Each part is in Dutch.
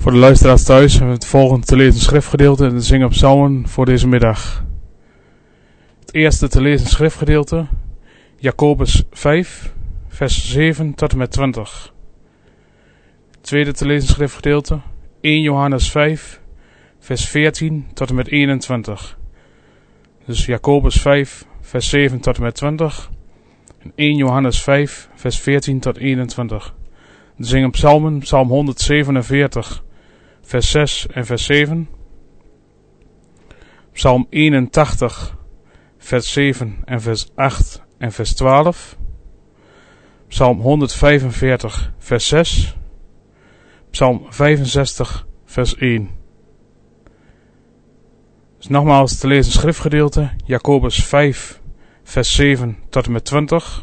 Voor de luisteraars thuis hebben we het volgende te lezen schriftgedeelte en te zingen psalmen voor deze middag. Het eerste te lezen schriftgedeelte, Jacobus 5, vers 7 tot en met 20. Het tweede te lezen schriftgedeelte, 1 Johannes 5, vers 14 tot en met 21. Dus Jacobus 5, vers 7 tot en met 20. En 1 Johannes 5, vers 14 tot 21. We zingen psalmen, psalm 147, vers 6 en vers 7. Psalm 81, vers 7 en vers 8 en vers 12. Psalm 145, vers 6. Psalm 65, vers 1. Dus nogmaals te lezen schriftgedeelte, Jacobus 5, vers 7 tot en met 20.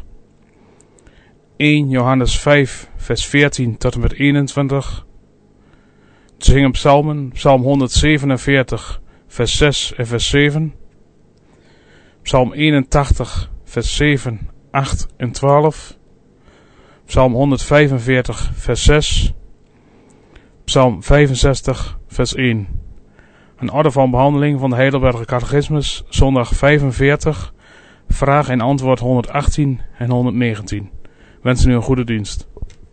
1 Johannes 5, vers 14 tot en met 21. Te zingen psalmen, psalm 147, vers 6 en vers 7. Psalm 81, vers 7, 8 en 12. Psalm 145, vers 6. Psalm 65, vers 1. Een orde van behandeling van de Heidelberger Catechismus, zondag 45, vraag en antwoord 118 en 119. Wensen u een goede dienst.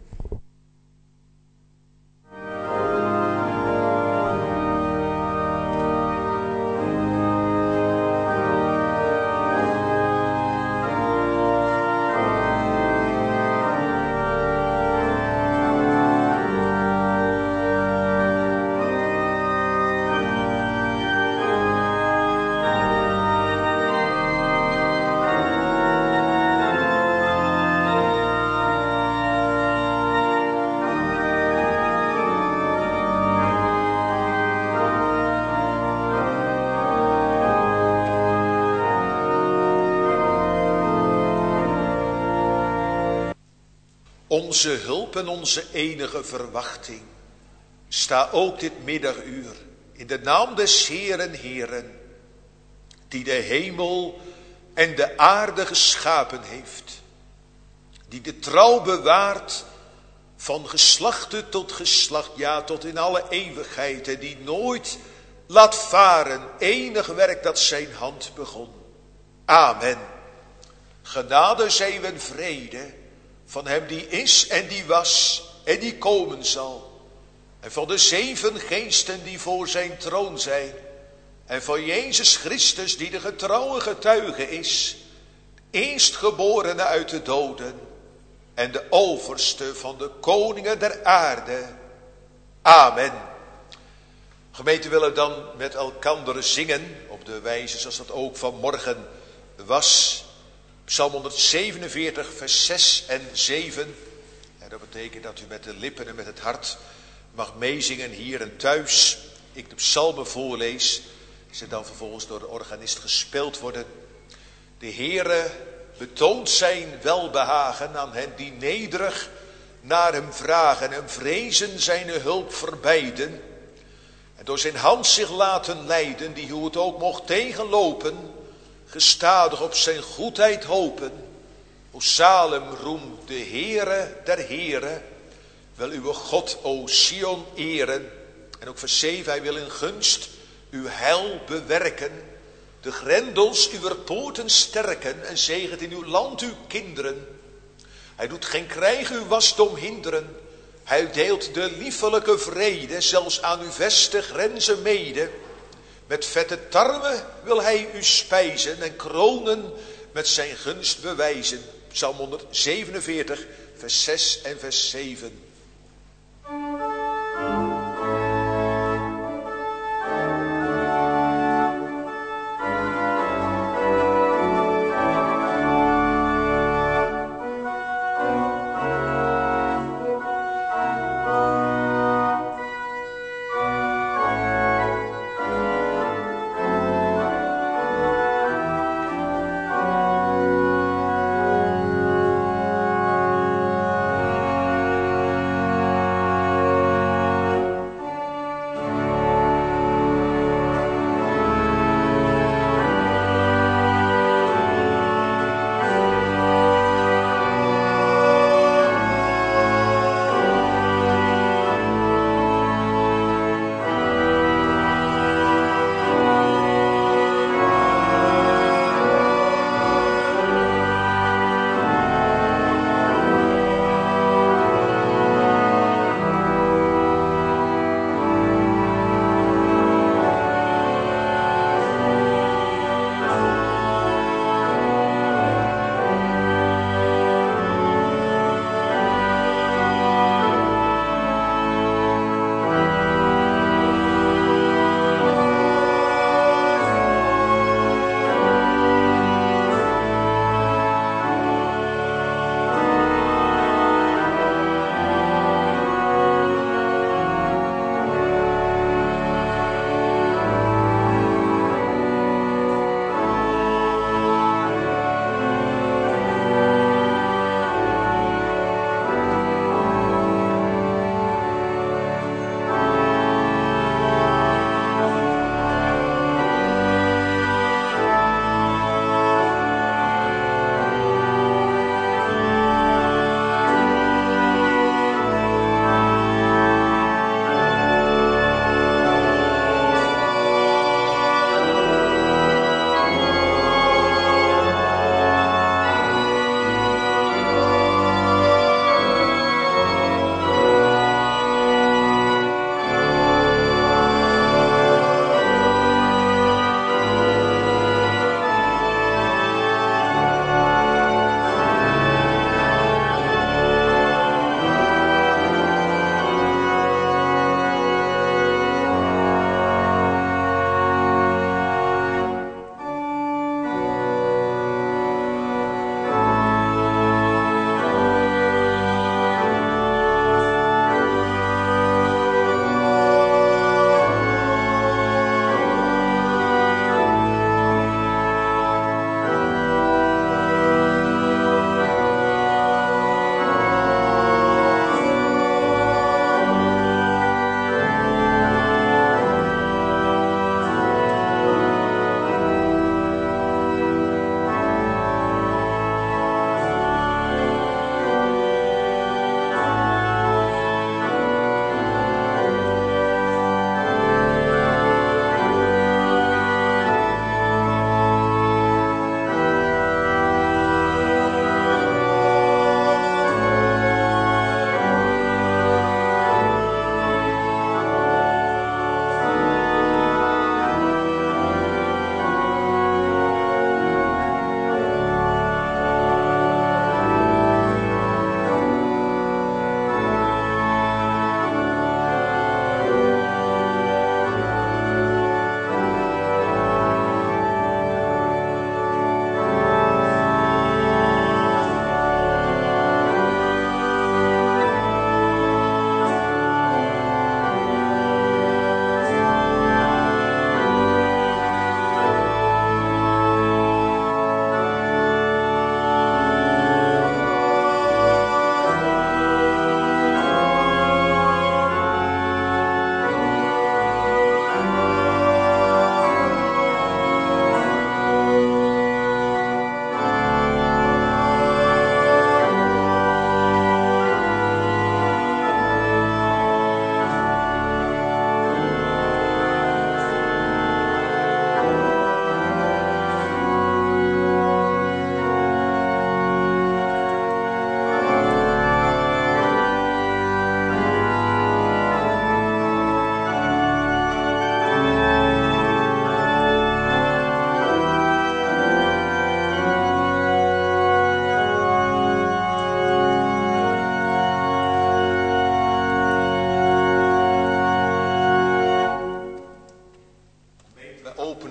Onze hulp en onze enige verwachting, sta ook dit middaguur in de naam des Heeren Heeren, die de hemel en de aarde geschapen heeft, die de trouw bewaart van geslachte tot geslacht, ja tot in alle eeuwigheid, en die nooit laat varen enig werk dat zijn hand begon. Amen. Genade zij u en vrede van hem die is en die was en die komen zal. En van de 7 geesten die voor zijn troon zijn. En van Jezus Christus die de getrouwe getuige is. Eerstgeborene uit de doden. En de overste van de koningen der aarde. Amen. Gemeente willen dan met elkander zingen. Op de wijze zoals dat ook vanmorgen was. Psalm 147, vers 6 en 7. En dat betekent dat u met de lippen en met het hart mag meezingen hier en thuis. Ik de psalmen voorlees. Ze dan vervolgens door de organist gespeeld worden. De Heere betoont zijn welbehagen aan hen die nederig naar hem vragen en vrezen zijn hulp verbeiden. En door zijn hand zich laten leiden, die hoe het ook mocht tegenlopen, gestadig op zijn goedheid hopen. O Salem roem de Heere der Heren. Wil uw God, o Sion, eren. En ook vers 7, hij wil in gunst uw heil bewerken. De grendels uw poorten sterken en zegent in uw land uw kinderen. Hij doet geen krijg uw wasdom hinderen. Hij deelt de liefelijke vrede, zelfs aan uw veste grenzen mede. Met vette tarwe wil hij u spijzen en kronen met zijn gunst bewijzen. Psalm 147, vers 6 en vers 7.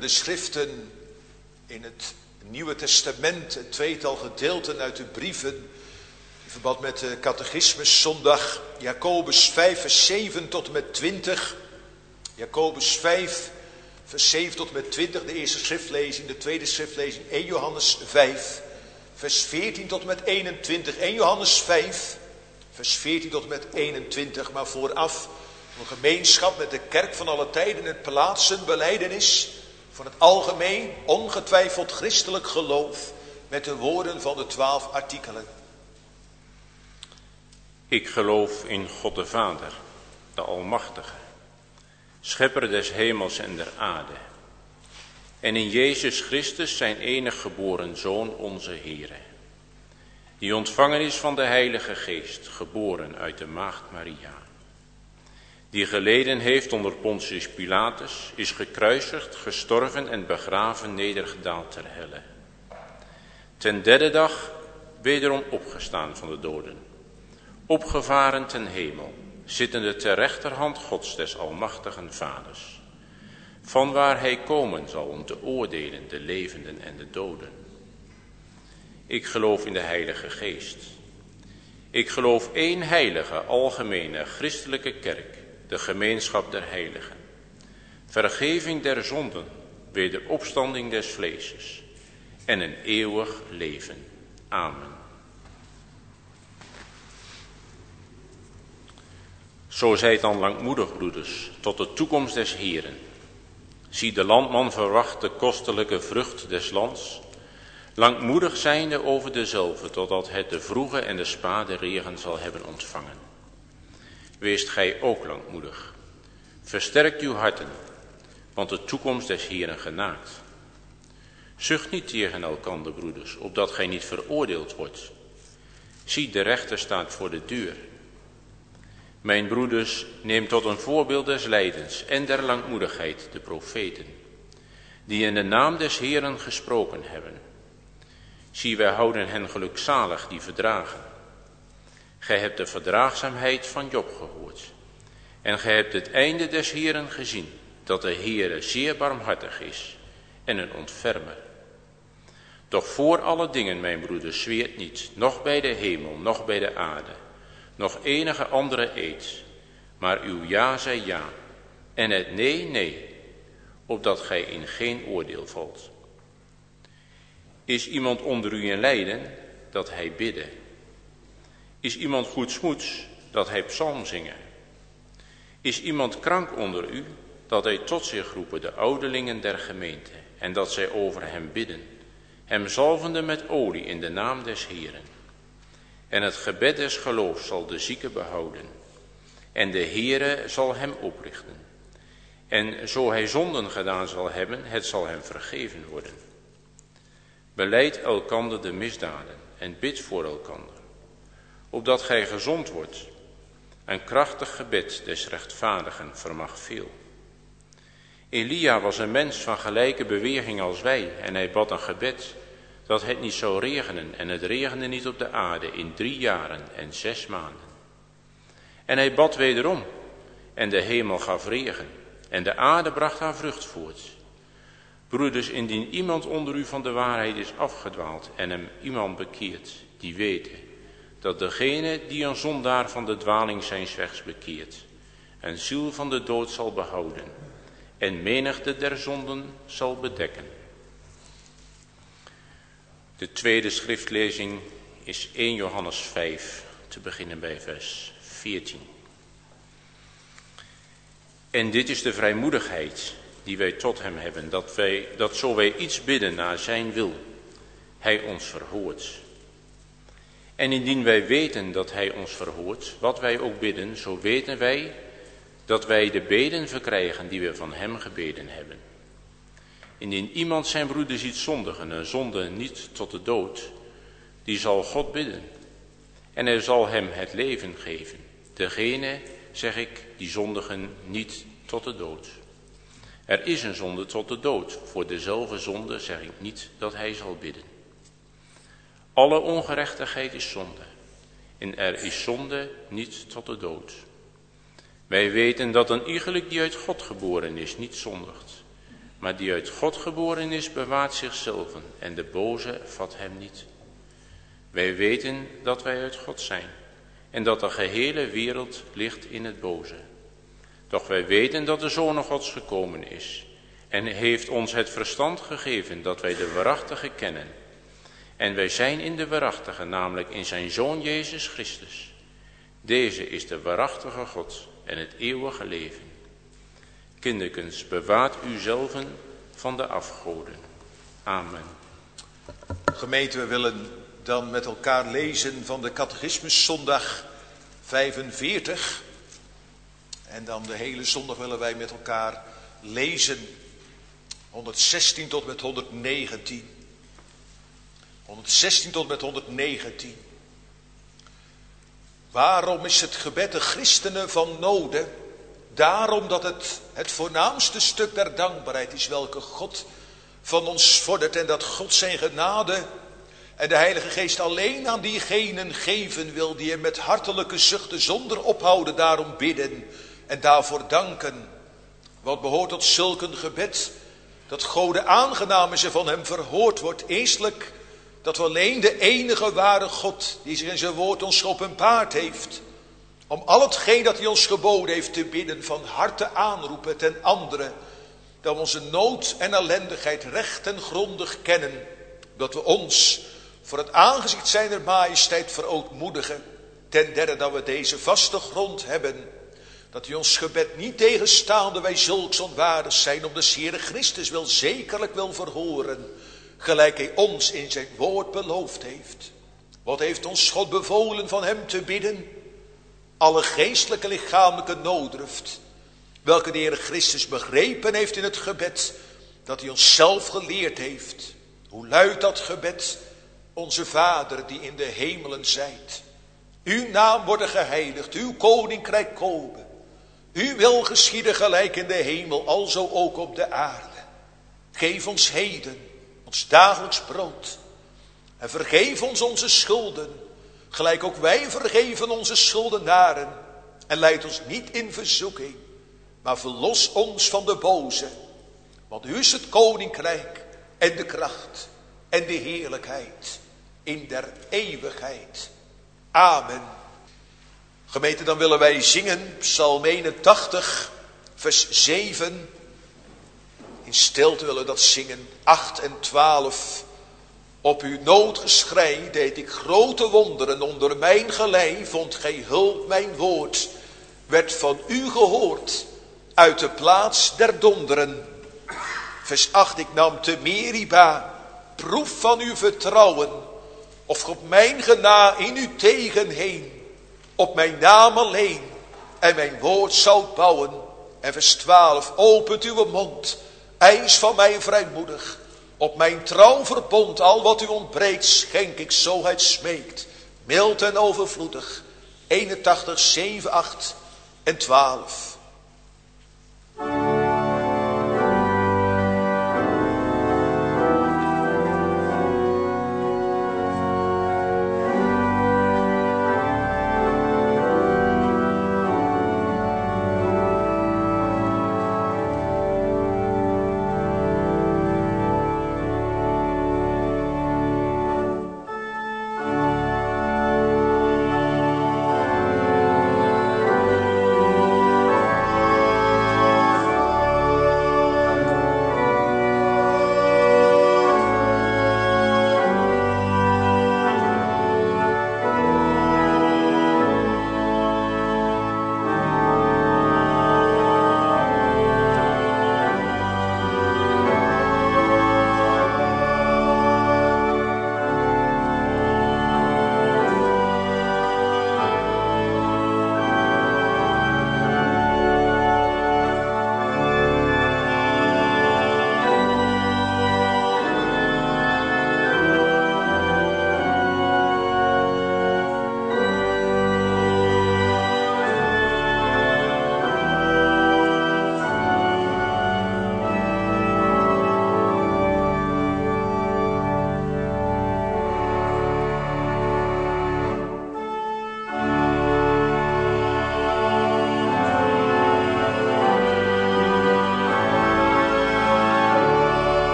de schriften in het Nieuwe Testament, een tweetal gedeelten uit de brieven, in verband met de catechismus zondag, Jacobus 5 vers 7 tot en met 20. Jacobus 5 vers 7 tot en met 20, de eerste schriftlezing, de tweede schriftlezing, 1 Johannes 5 vers 14 tot en met 21. 1 Johannes 5 vers 14 tot en met 21, maar vooraf een gemeenschap met de kerk van alle tijden, het plaatsenbelijdenis van het algemeen, ongetwijfeld christelijk geloof, met de woorden van de 12 artikelen. Ik geloof in God de Vader, de Almachtige, schepper des hemels en der aarde, en in Jezus Christus, zijn enig geboren Zoon, onze Heere, die ontvangen is van de Heilige Geest, geboren uit de Maagd Maria, die geleden heeft onder Pontius Pilatus, is gekruisigd, gestorven en begraven, nedergedaald ter helle. Ten derde dag wederom opgestaan van de doden, opgevaren ten hemel, zittende ter rechterhand Gods des almachtigen Vaders, vanwaar hij komen zal om te oordelen de levenden en de doden. Ik geloof in de Heilige Geest. Ik geloof één heilige, algemene, christelijke kerk, de gemeenschap der heiligen, vergeving der zonden, wederopstanding des vleeses en een eeuwig leven. Amen. Zo zijt dan langmoedig, broeders, tot de toekomst des Heeren. Zie, de landman verwacht de kostelijke vrucht des lands, langmoedig zijnde over dezelve, totdat het de vroege en de spade regen zal hebben ontvangen. Weest gij ook langmoedig. Versterkt uw harten, want de toekomst des Heeren genaakt. Zucht niet tegen elkander, broeders, opdat gij niet veroordeeld wordt. Zie, de rechter staat voor de deur. Mijn broeders, neem tot een voorbeeld des lijdens en der langmoedigheid de profeten, die in de naam des Heeren gesproken hebben. Zie, wij houden hen gelukzalig die verdragen. Gij hebt de verdraagzaamheid van Job gehoord. En gij hebt het einde des Heeren gezien, dat de Heere zeer barmhartig is en een ontfermer. Doch voor alle dingen, mijn broeders, zweert niet, noch bij de hemel, noch bij de aarde, nog enige andere eed, maar uw ja zij ja, en het nee, nee, opdat gij in geen oordeel valt. Is iemand onder u in lijden, dat hij bidde. Is iemand goedsmoeds, dat hij psalm zingen. Is iemand krank onder u, dat hij tot zich roepen de ouderlingen der gemeente, en dat zij over hem bidden, hem zalvende met olie in de naam des Heeren. En het gebed des geloofs zal de zieke behouden, en de Heere zal hem oprichten. En zo hij zonden gedaan zal hebben, het zal hem vergeven worden. Belijd elkander de misdaden en bid voor elkander, opdat gij gezond wordt. Een krachtig gebed des rechtvaardigen vermag veel. Elia was een mens van gelijke beweging als wij, en hij bad een gebed dat het niet zou regenen, en het regende niet op de aarde in 3 jaren en 6 maanden. En hij bad wederom, en de hemel gaf regen, en de aarde bracht haar vrucht voort. Broeders, indien iemand onder u van de waarheid is afgedwaald en hem iemand bekeert, die weten dat degene die een zondaar van de dwaling zijns wegs bekeert, een ziel van de dood zal behouden en menigte der zonden zal bedekken. De tweede schriftlezing is 1 Johannes 5, te beginnen bij vers 14. En dit is de vrijmoedigheid die wij tot hem hebben, dat zo wij iets bidden naar zijn wil, hij ons verhoort. En indien wij weten dat hij ons verhoort, wat wij ook bidden, zo weten wij dat wij de beden verkrijgen die we van hem gebeden hebben. Indien iemand zijn broeder ziet zondigen, een zonde niet tot de dood, die zal God bidden. En hij zal hem het leven geven. Degene, zeg ik, die zondigen niet tot de dood. Er is een zonde tot de dood. Voor dezelfde zonde zeg ik niet dat hij zal bidden. Alle ongerechtigheid is zonde. En er is zonde niet tot de dood. Wij weten dat een iegelijk die uit God geboren is niet zondigt. maar die uit God geboren is, bewaart zichzelf en de boze vat hem niet. Wij weten dat wij uit God zijn en dat de gehele wereld ligt in het boze. Doch wij weten dat de Zoon Gods gekomen is en heeft ons het verstand gegeven dat wij de waarachtige kennen. En wij zijn in de waarachtige, namelijk in zijn Zoon Jezus Christus. Deze is de waarachtige God en het eeuwige leven. Kinderkens, bewaart uzelven van de afgoden. Amen. Gemeente, we willen dan met elkaar lezen van de Catechismus zondag 45. En dan de hele zondag willen wij met elkaar lezen 116 tot met 119. 116 tot met 119. Waarom is het gebed de christenen van noden? Daarom dat het voornaamste stuk der dankbaarheid is welke God van ons vordert. En dat God zijn genade en de Heilige Geest alleen aan diegenen geven wil die hem met hartelijke zuchten zonder ophouden daarom bidden en daarvoor danken. Wat behoort tot zulk een gebed? Dat Gode aangenaam is en van hem verhoord wordt. Eerstelijk dat we alleen de enige ware God die zich in zijn woord ons geopenbaard heeft, om al hetgeen dat hij ons geboden heeft te bidden van harte aanroepen. Ten andere dat we onze nood en ellendigheid recht en grondig kennen. Dat we ons voor het aangezicht zijner majesteit verootmoedigen. Ten derde dat we deze vaste grond hebben. Dat hij ons gebed niet tegenstaande wij zulks onwaardig zijn. Om de Heere Christus wel zekerlijk wil verhoren. Gelijk hij ons in zijn woord beloofd heeft. Wat heeft ons God bevolen van hem te bidden? Alle geestelijke lichamelijke nooddruft, welke de Heer Christus begrepen heeft in het gebed, dat hij ons zelf geleerd heeft. Hoe luidt dat gebed? Onze Vader die in de hemelen zijt. Uw naam worden geheiligd, uw koninkrijk komen. Uw wil geschieden gelijk in de hemel, alzo ook op de aarde. Geef ons heden ons dagelijks brood. En vergeef ons onze schulden, gelijk ook wij vergeven onze schuldenaren. En leid ons niet in verzoeking, maar verlos ons van de boze. Want u is het koninkrijk en de kracht en de heerlijkheid in der eeuwigheid. Amen. Gemeente, dan willen wij zingen Psalm 81, vers 7. In stilte willen we dat zingen. 8 en 12. Op uw noodgeschrei deed ik grote wonderen. Onder mijn gelei vond gij hulp, mijn woord werd van u gehoord uit de plaats der donderen. Vers 8. Ik nam te Meriba proef van uw vertrouwen, of op mijn gena in u tegenheen, op mijn naam alleen en mijn woord zou bouwen. En vers 12. Opent uw mond, eis van mij vrijmoedig. Op mijn trouw verbond, al wat u ontbreekt, schenk ik zo het smeekt. Mild en overvloedig. 81, 7, 8 en 12.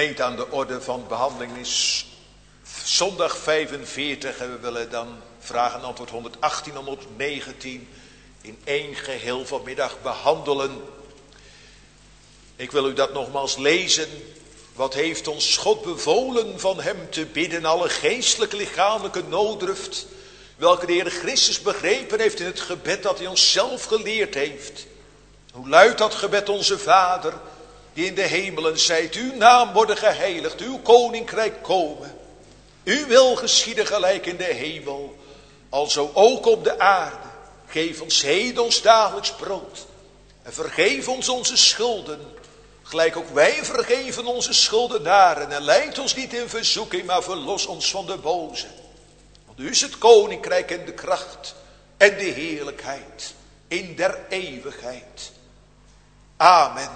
Gemeente, aan de orde van behandeling is zondag 45 en we willen dan vraag en antwoord 118 en 119 in één geheel vanmiddag behandelen. Ik wil u dat nogmaals lezen. Wat heeft ons God bevolen van hem te bidden, alle geestelijke lichamelijke nooddruft, welke de Heer Christus begrepen heeft in het gebed dat hij ons zelf geleerd heeft. Hoe luidt dat gebed: onze Vader, die in de hemelen zijt, uw naam worden geheiligd, uw koninkrijk komen. Uw wil geschieden gelijk in de hemel, alzo ook op de aarde. Geef ons heden ons dagelijks brood. En vergeef ons onze schulden, gelijk ook wij vergeven onze schuldenaren. En leid ons niet in verzoeking, maar verlos ons van de boze. Want u is het koninkrijk en de kracht en de heerlijkheid in der eeuwigheid. Amen.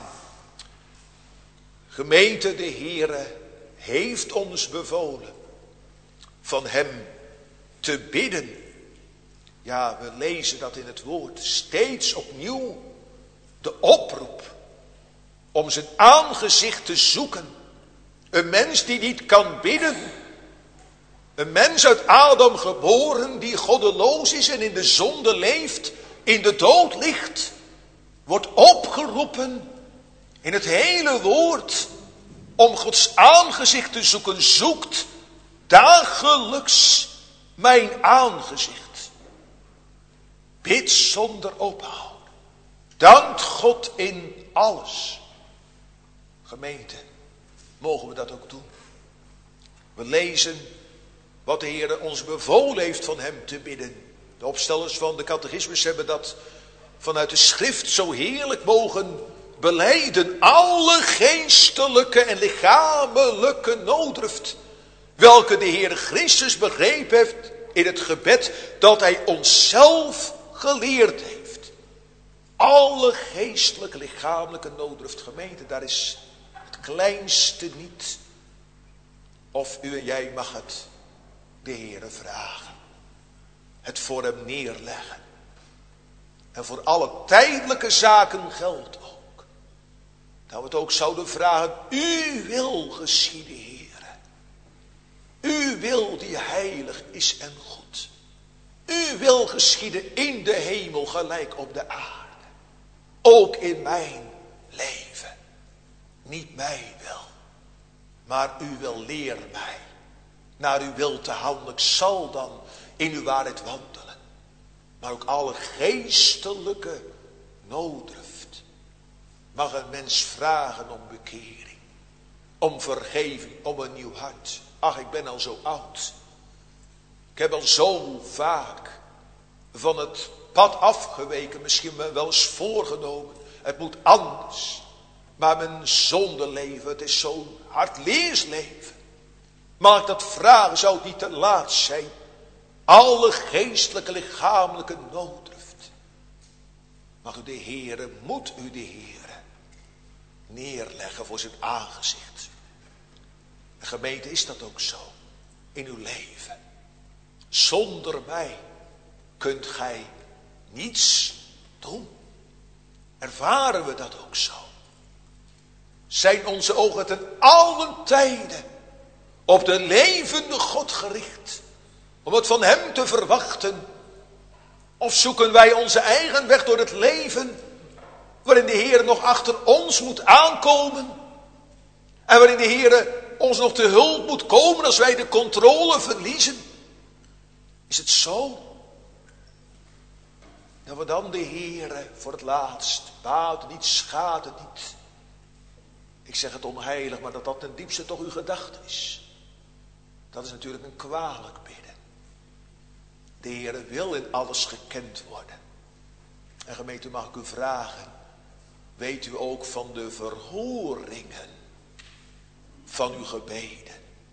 Gemeente, de Heere heeft ons bevolen van hem te bidden. Ja, we lezen dat in het woord steeds opnieuw. De oproep om zijn aangezicht te zoeken. Een mens die niet kan bidden. Een mens uit Adam geboren die goddeloos is en in de zonde leeft, in de dood ligt, wordt opgeroepen in het hele woord om Gods aangezicht te zoeken. Zoekt dagelijks mijn aangezicht. Bid zonder ophouden. Dankt God in alles. Gemeente, mogen we dat ook doen. We lezen wat de Heer ons bevolen heeft van hem te bidden. De opstellers van de catechismus hebben dat vanuit de schrift zo heerlijk mogen belijden. Alle geestelijke en lichamelijke nooddruft, welke de Heer Christus begrepen heeft in het gebed dat hij onszelf geleerd heeft. Alle geestelijke, lichamelijke nooddruft, gemeente, daar is het kleinste niet. Of u en jij mag het de Heere vragen. Het voor hem neerleggen. En voor alle tijdelijke zaken geldt ook. Dat we het ook zouden vragen. U wil geschieden, Heere. U wil die heilig is en goed. U wil geschieden in de hemel gelijk op de aarde. Ook in mijn leven. Niet mij wil, maar u wil leer mij. Naar uw wil te handelen. Ik zal dan in uw waarheid wandelen. Maar ook alle geestelijke nooddruft. Mag een mens vragen om bekering. Om vergeving, om een nieuw hart. Ach, ik ben al zo oud. Ik heb al zo vaak van het pad afgeweken. Misschien wel eens voorgenomen. Het moet anders. Maar mijn zondeleven, het is zo'n hardleers leven. Mag ik dat vragen, zou het niet te laat zijn? Alle geestelijke, lichamelijke nooddruft. Mag u de Heere, moet u de Heere neerleggen voor zijn aangezicht. En gemeente, is dat ook zo in uw leven? Zonder mij kunt gij niets doen. Ervaren we dat ook zo? Zijn onze ogen ten allen tijde op de levende God gericht, om het van hem te verwachten? Of zoeken wij onze eigen weg door het leven, waarin de Heer nog achter ons moet aankomen, en waarin de Heer ons nog te hulp moet komen als wij de controle verliezen? Is het zo dat we dan de Heer voor het laatst, baat het niet, schaadt het niet, ik zeg het onheilig, maar dat ten diepste toch uw gedachte is? Dat is natuurlijk een kwalijk bidden. De Heer wil in alles gekend worden. En gemeente, mag ik u vragen, weet u ook van de verhoringen van uw gebeden?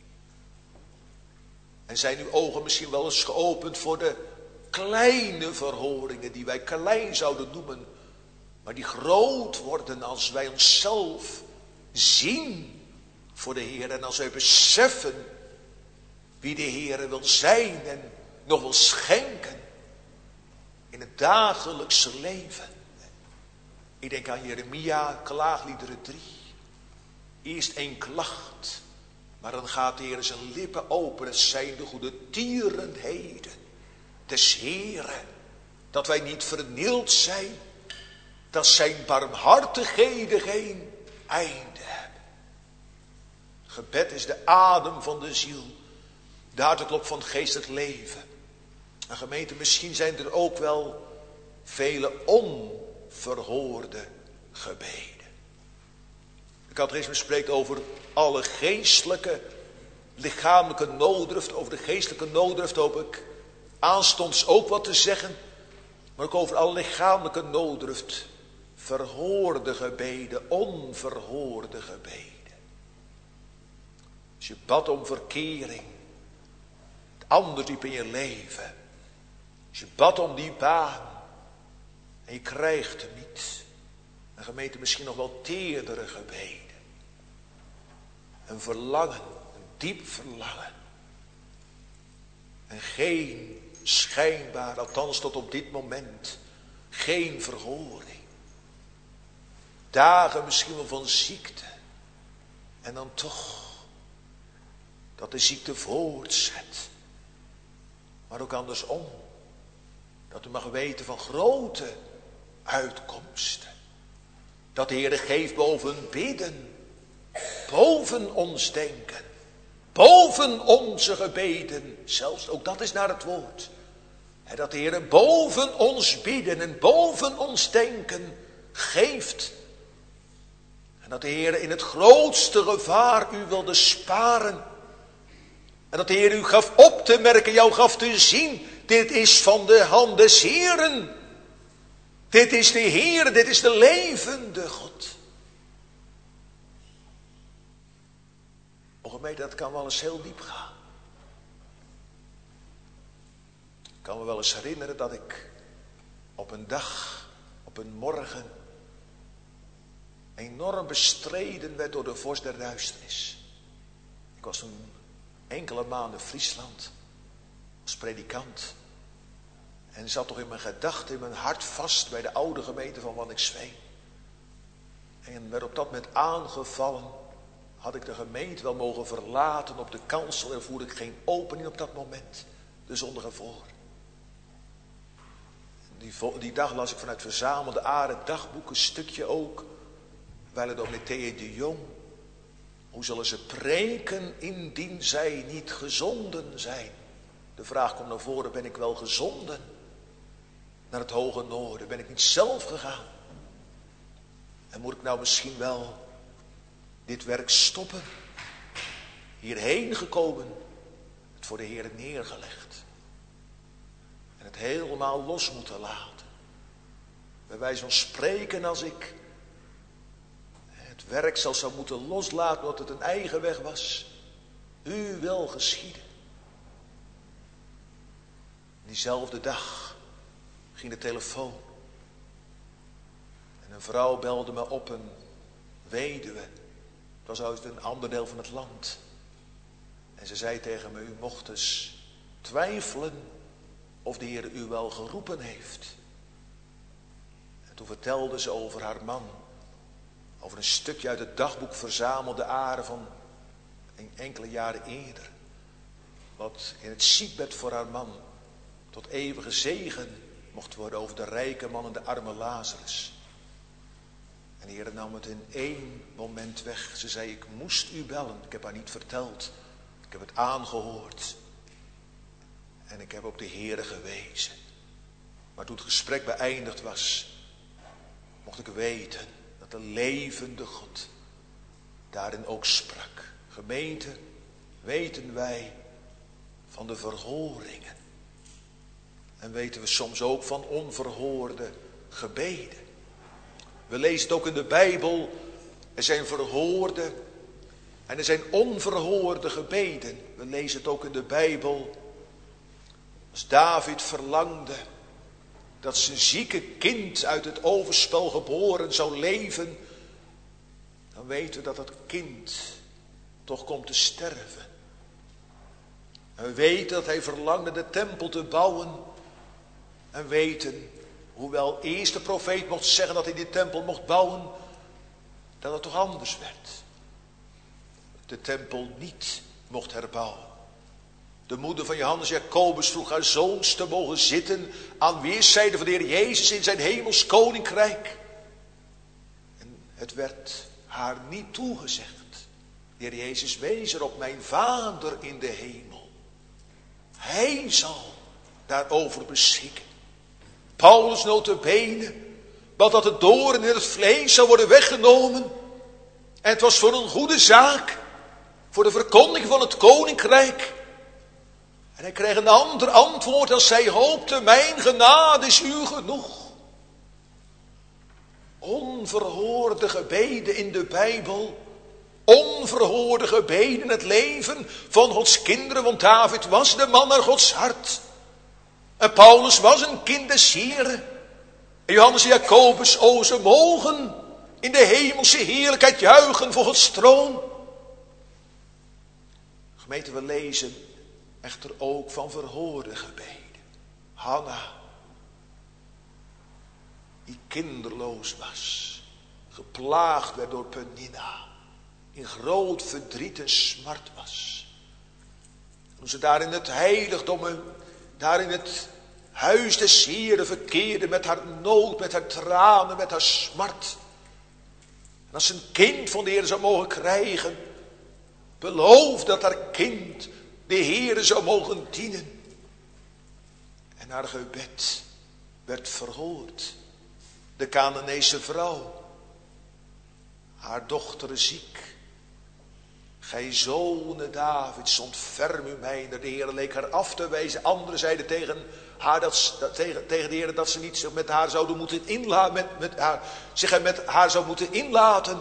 En zijn uw ogen misschien wel eens geopend voor de kleine verhoringen die wij klein zouden noemen, maar die groot worden als wij onszelf zien voor de Heer en als wij beseffen wie de Heer wil zijn en nog wil schenken in het dagelijkse leven. Ik denk aan Jeremia, klaagliederen 3. Eerst een klacht, maar dan gaat de Heer zijn lippen open. Het zijn de goede tierenheden des Heeren. Dat wij niet vernield zijn. Dat zijn barmhartigheden geen einde hebben. Gebed is de adem van de ziel. De harteklop van het geestelijk leven. En gemeente, misschien zijn er ook wel vele onverhoorde gebeden. De catechisme spreekt over alle geestelijke, lichamelijke nooddruft. Over de geestelijke nooddruft hoop ik aanstonds ook wat te zeggen. Maar ook over alle lichamelijke nooddruft. Verhoorde gebeden, onverhoorde gebeden. Als je bad om verkering, het ander diep in je leven. Als je bad om die baan en je krijgt hem niet. En gemeente, misschien nog wel teerdere gebeden. Een verlangen, een diep verlangen. En geen schijnbaar, althans tot op dit moment, geen verhoring. Dagen misschien wel van ziekte. En dan toch dat de ziekte voortzet. Maar ook andersom. Dat u mag weten van grote uitkomsten. Dat de Heer geeft boven bidden. Boven ons denken. Boven onze gebeden. Zelfs ook dat is naar het woord. En dat de Heer boven ons bidden en boven ons denken geeft. En dat de Heer in het grootste gevaar u wilde sparen. En dat de Heer u gaf op te merken, jou gaf te zien. Dit is van de hand des Heeren. Dit is de Heer, dit is de levende God. Gemeente, dat kan wel eens heel diep gaan. Ik kan me wel eens herinneren dat ik op een dag, op een morgen, enorm bestreden werd door de vorst der duisternis. Ik was toen enkele maanden in Friesland als predikant. En zat toch in mijn gedachten, in mijn hart vast bij de oude gemeente van Waddinxveen. En werd op dat moment aangevallen. Had ik de gemeente wel mogen verlaten op de kansel en voerde ik geen opening op dat moment. De zondag ervoor. Die dag las ik vanuit Verzamelde Aarde dagboek een stukje ook. Wijlen door meneer de Jong. Hoe zullen ze preken indien zij niet gezonden zijn? De vraag komt naar voren, ben ik wel gezonden? Naar het hoge noorden, ben ik niet zelf gegaan? En moet ik nou misschien wel dit werk stoppen? Hierheen gekomen, het voor de Heer neergelegd. En het helemaal los moeten laten. Bij wijze van spreken, als ik het werk zelfs zou moeten loslaten omdat het een eigen weg was. U wil geschieden. Diezelfde dag ging de telefoon. En een vrouw belde me op, een weduwe. Het was uit een ander deel van het land. En ze zei tegen me, u mocht eens twijfelen of de Heer u wel geroepen heeft. En toen vertelde ze over haar man. Over een stukje uit het dagboek Verzamelde Aarde van enkele jaren eerder. Wat in het ziekbed voor haar man tot eeuwige zegen mocht worden over de rijke man en de arme Lazarus. En de Heer nam het in één moment weg. Ze zei, ik moest u bellen. Ik heb haar niet verteld. Ik heb het aangehoord. En ik heb op de Heer gewezen. Maar toen het gesprek beëindigd was, mocht ik weten dat de levende God daarin ook sprak. Gemeente, weten wij van de verhoringen. En weten we soms ook van onverhoorde gebeden. We lezen het ook in de Bijbel. Er zijn verhoorde en er zijn onverhoorde gebeden. We lezen het ook in de Bijbel. Als David verlangde dat zijn zieke kind uit het overspel geboren zou leven, dan weten we dat dat kind toch komt te sterven. En we weten dat hij verlangde de tempel te bouwen. En weten, hoewel eerst de profeet mocht zeggen dat hij die tempel mocht bouwen, dat het toch anders werd. de tempel niet mocht herbouwen. De moeder van Johannes Jacobus vroeg haar zoons te mogen zitten aan weerszijden van de Heer Jezus in zijn hemels koninkrijk. En het werd haar niet toegezegd. De Heer Jezus wees erop, mijn Vader in de hemel. Hij zal daarover beschikken. Paulus notabene, want dat het doorn in het vlees zou worden weggenomen. En het was voor een goede zaak, voor de verkondiging van het koninkrijk. En hij kreeg een ander antwoord als zij hoopte, mijn genade is u genoeg. Onverhoorde gebeden in de Bijbel. Onverhoorde gebeden in het leven van Gods kinderen. Want David was de man naar Gods hart. En Paulus was een kind des Heren. En Johannes en Jacobus, ze mogen in de hemelse heerlijkheid juichen voor Gods troon. Gemeente, we lezen echter ook van verhoorde gebeden. Hanna, die kinderloos was, geplaagd werd door Penina, in groot verdriet en smart was. Toen ze daar in het heiligdom, daar in het huis des Heren verkeerde met haar nood, met haar tranen, met haar smart. En als ze een kind van de Heer zou mogen krijgen, beloof dat haar kind de Heere zou mogen dienen. En haar gebed werd verhoord. De Kanaanese vrouw, haar dochter ziek. Gij zone Davids, ontferm u mij. De Heere leek haar af te wijzen. Anderen zeiden tegen haar tegen de Heere dat ze niet zich met haar zouden moeten inlaten, zich met haar zou moeten inlaten.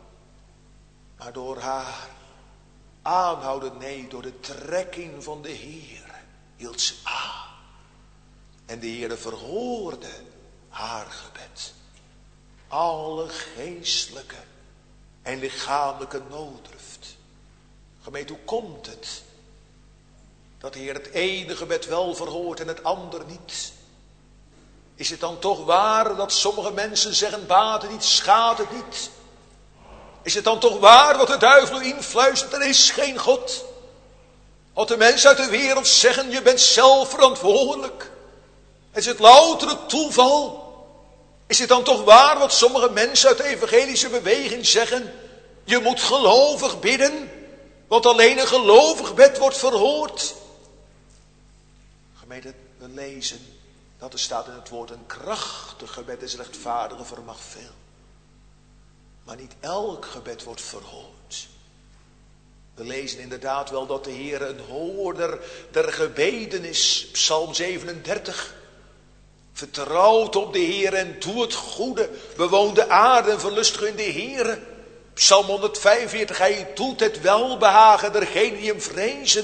Maar door haar aanhouden, nee, door de trekking van de Heer hield ze aan. En de Heere verhoorde haar gebed. Alle geestelijke en lichamelijke nooddruft. Gemeente, hoe komt het dat de Heer het ene gebed wel verhoort en het ander niet? Is het dan toch waar dat sommige mensen zeggen, baat het niet, schaadt het niet? Is het dan toch waar wat de duivel u influistert, er is geen God? Wat de mensen uit de wereld zeggen, je bent zelf verantwoordelijk. Is het louter toeval? Is het dan toch waar wat sommige mensen uit de evangelische beweging zeggen? Je moet gelovig bidden, want alleen een gelovig bed wordt verhoord. Gemeente, we lezen dat er staat in het woord, een krachtig gebed is rechtvaardige vermag veel. Maar niet elk gebed wordt verhoord. We lezen inderdaad wel dat de Heer een hoorder der gebeden is. Psalm 37. Vertrouwt op de Heer en doe het goede. Bewoon de aarde en verlustig in de Heer. Psalm 145. Hij doet het welbehagen dergenen die hem vrezen.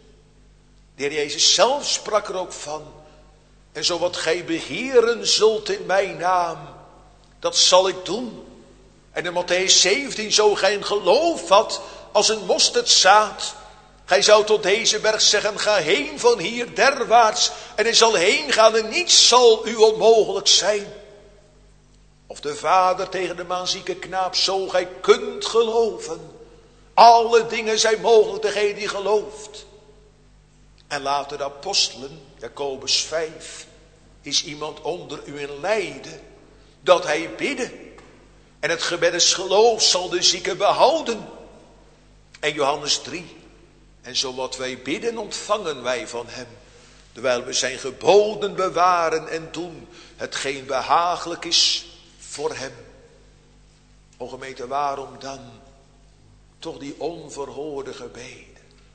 De Heer Jezus zelf sprak er ook van. En zo wat gij begeren zult in mijn naam, dat zal ik doen. En in Mattheüs 17, zo gij een geloof had als een mosterdzaad. Gij zou tot deze berg zeggen, ga heen van hier derwaarts. En hij zal heen gaan en niets zal u onmogelijk zijn. Of de vader tegen de maanzieke knaap, zo gij kunt geloven. Alle dingen zijn mogelijk degene die gelooft. En later de apostelen, Jacobus 5. Is iemand onder u in lijden, dat hij bidden. En het gebed des geloofs zal de zieke behouden. En Johannes 3. En zo wat wij bidden ontvangen wij van hem. Terwijl we zijn geboden bewaren en doen hetgeen behagelijk is voor hem. O gemeente, waarom dan toch die onverhoorde gebeden?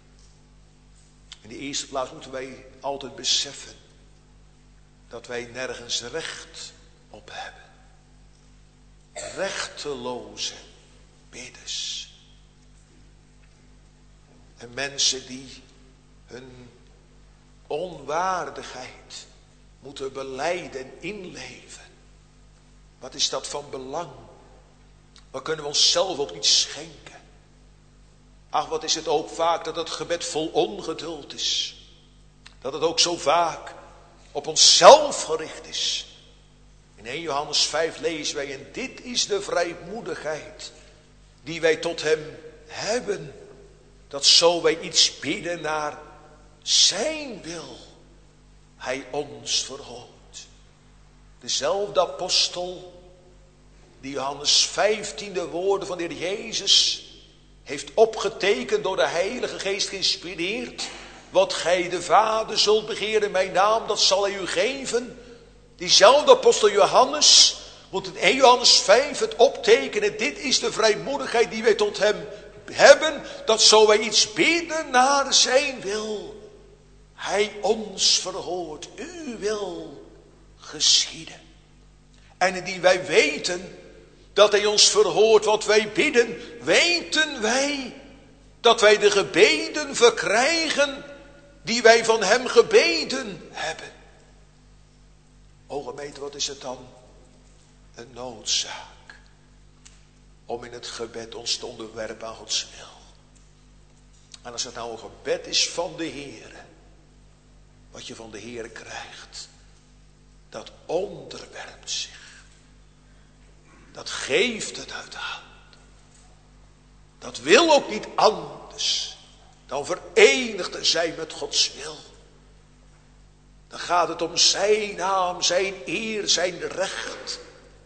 In de eerste plaats moeten wij altijd beseffen dat wij nergens recht op hebben. Rechteloze bidders. En mensen die hun onwaardigheid moeten belijden en inleven. Wat is dat van belang? Wat kunnen we onszelf ook niet schenken? Ach, wat is het ook vaak dat het gebed vol ongeduld is. Dat het ook zo vaak op onszelf gericht is. In 1 Johannes 5 lezen wij, en dit is de vrijmoedigheid die wij tot hem hebben. dat zo wij iets bidden naar zijn wil, hij ons verhoort. Dezelfde apostel die Johannes 15 woorden van de Heer Jezus heeft opgetekend, door de Heilige Geest geïnspireerd. Wat gij de Vader zult begeren in mijn naam, dat zal hij u geven. Diezelfde apostel Johannes moet in 1 Johannes 5 het optekenen. Dit is de vrijmoedigheid die wij tot hem hebben, dat zo wij iets bidden naar zijn wil, hij ons verhoort. Uw wil geschieden. En indien wij weten dat hij ons verhoort wat wij bidden, weten wij dat wij de gebeden verkrijgen die wij van hem gebeden hebben. O gemeente, wat is het dan? Een noodzaak om in het gebed ons te onderwerpen aan Gods wil. En als het nou een gebed is van de Heere, wat je van de Heere krijgt, dat onderwerpt zich. Dat geeft het uit de hand. Dat wil ook niet anders dan verenigd te zijn met Gods wil. Dan gaat het om zijn naam, zijn eer, zijn recht.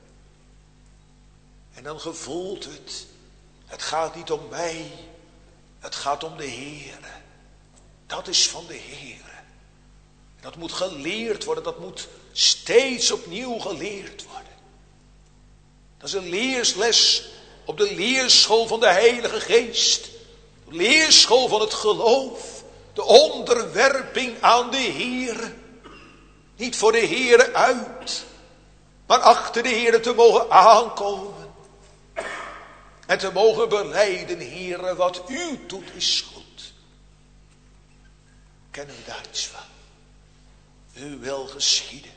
En dan gevoelt het gaat niet om mij, het gaat om de Heere. Dat is van de Heere. Dat moet geleerd worden, dat moet steeds opnieuw geleerd worden. Dat is een leersles op de leerschool van de Heilige Geest. De leerschool van het geloof. De onderwerping aan de Heere. Niet voor de Heere uit, maar achter de Heere te mogen aankomen. En te mogen belijden, Heere, wat u doet is goed. Kennen we daar iets van? U wil geschieden.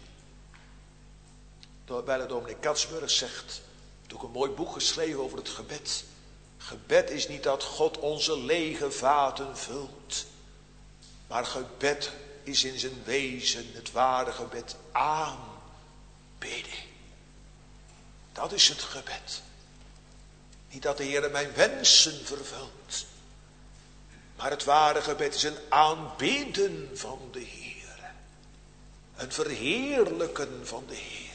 Bijna dominee Katsburg zegt, toen ik een mooi boek geschreven over het gebed. Gebed is niet dat God onze lege vaten vult. Maar gebed is in zijn wezen het ware gebed aanbidding. Dat is het gebed. Niet dat de Heer mijn wensen vervult. Maar het ware gebed is een aanbidden van de Heer. Een verheerlijken van de Heer.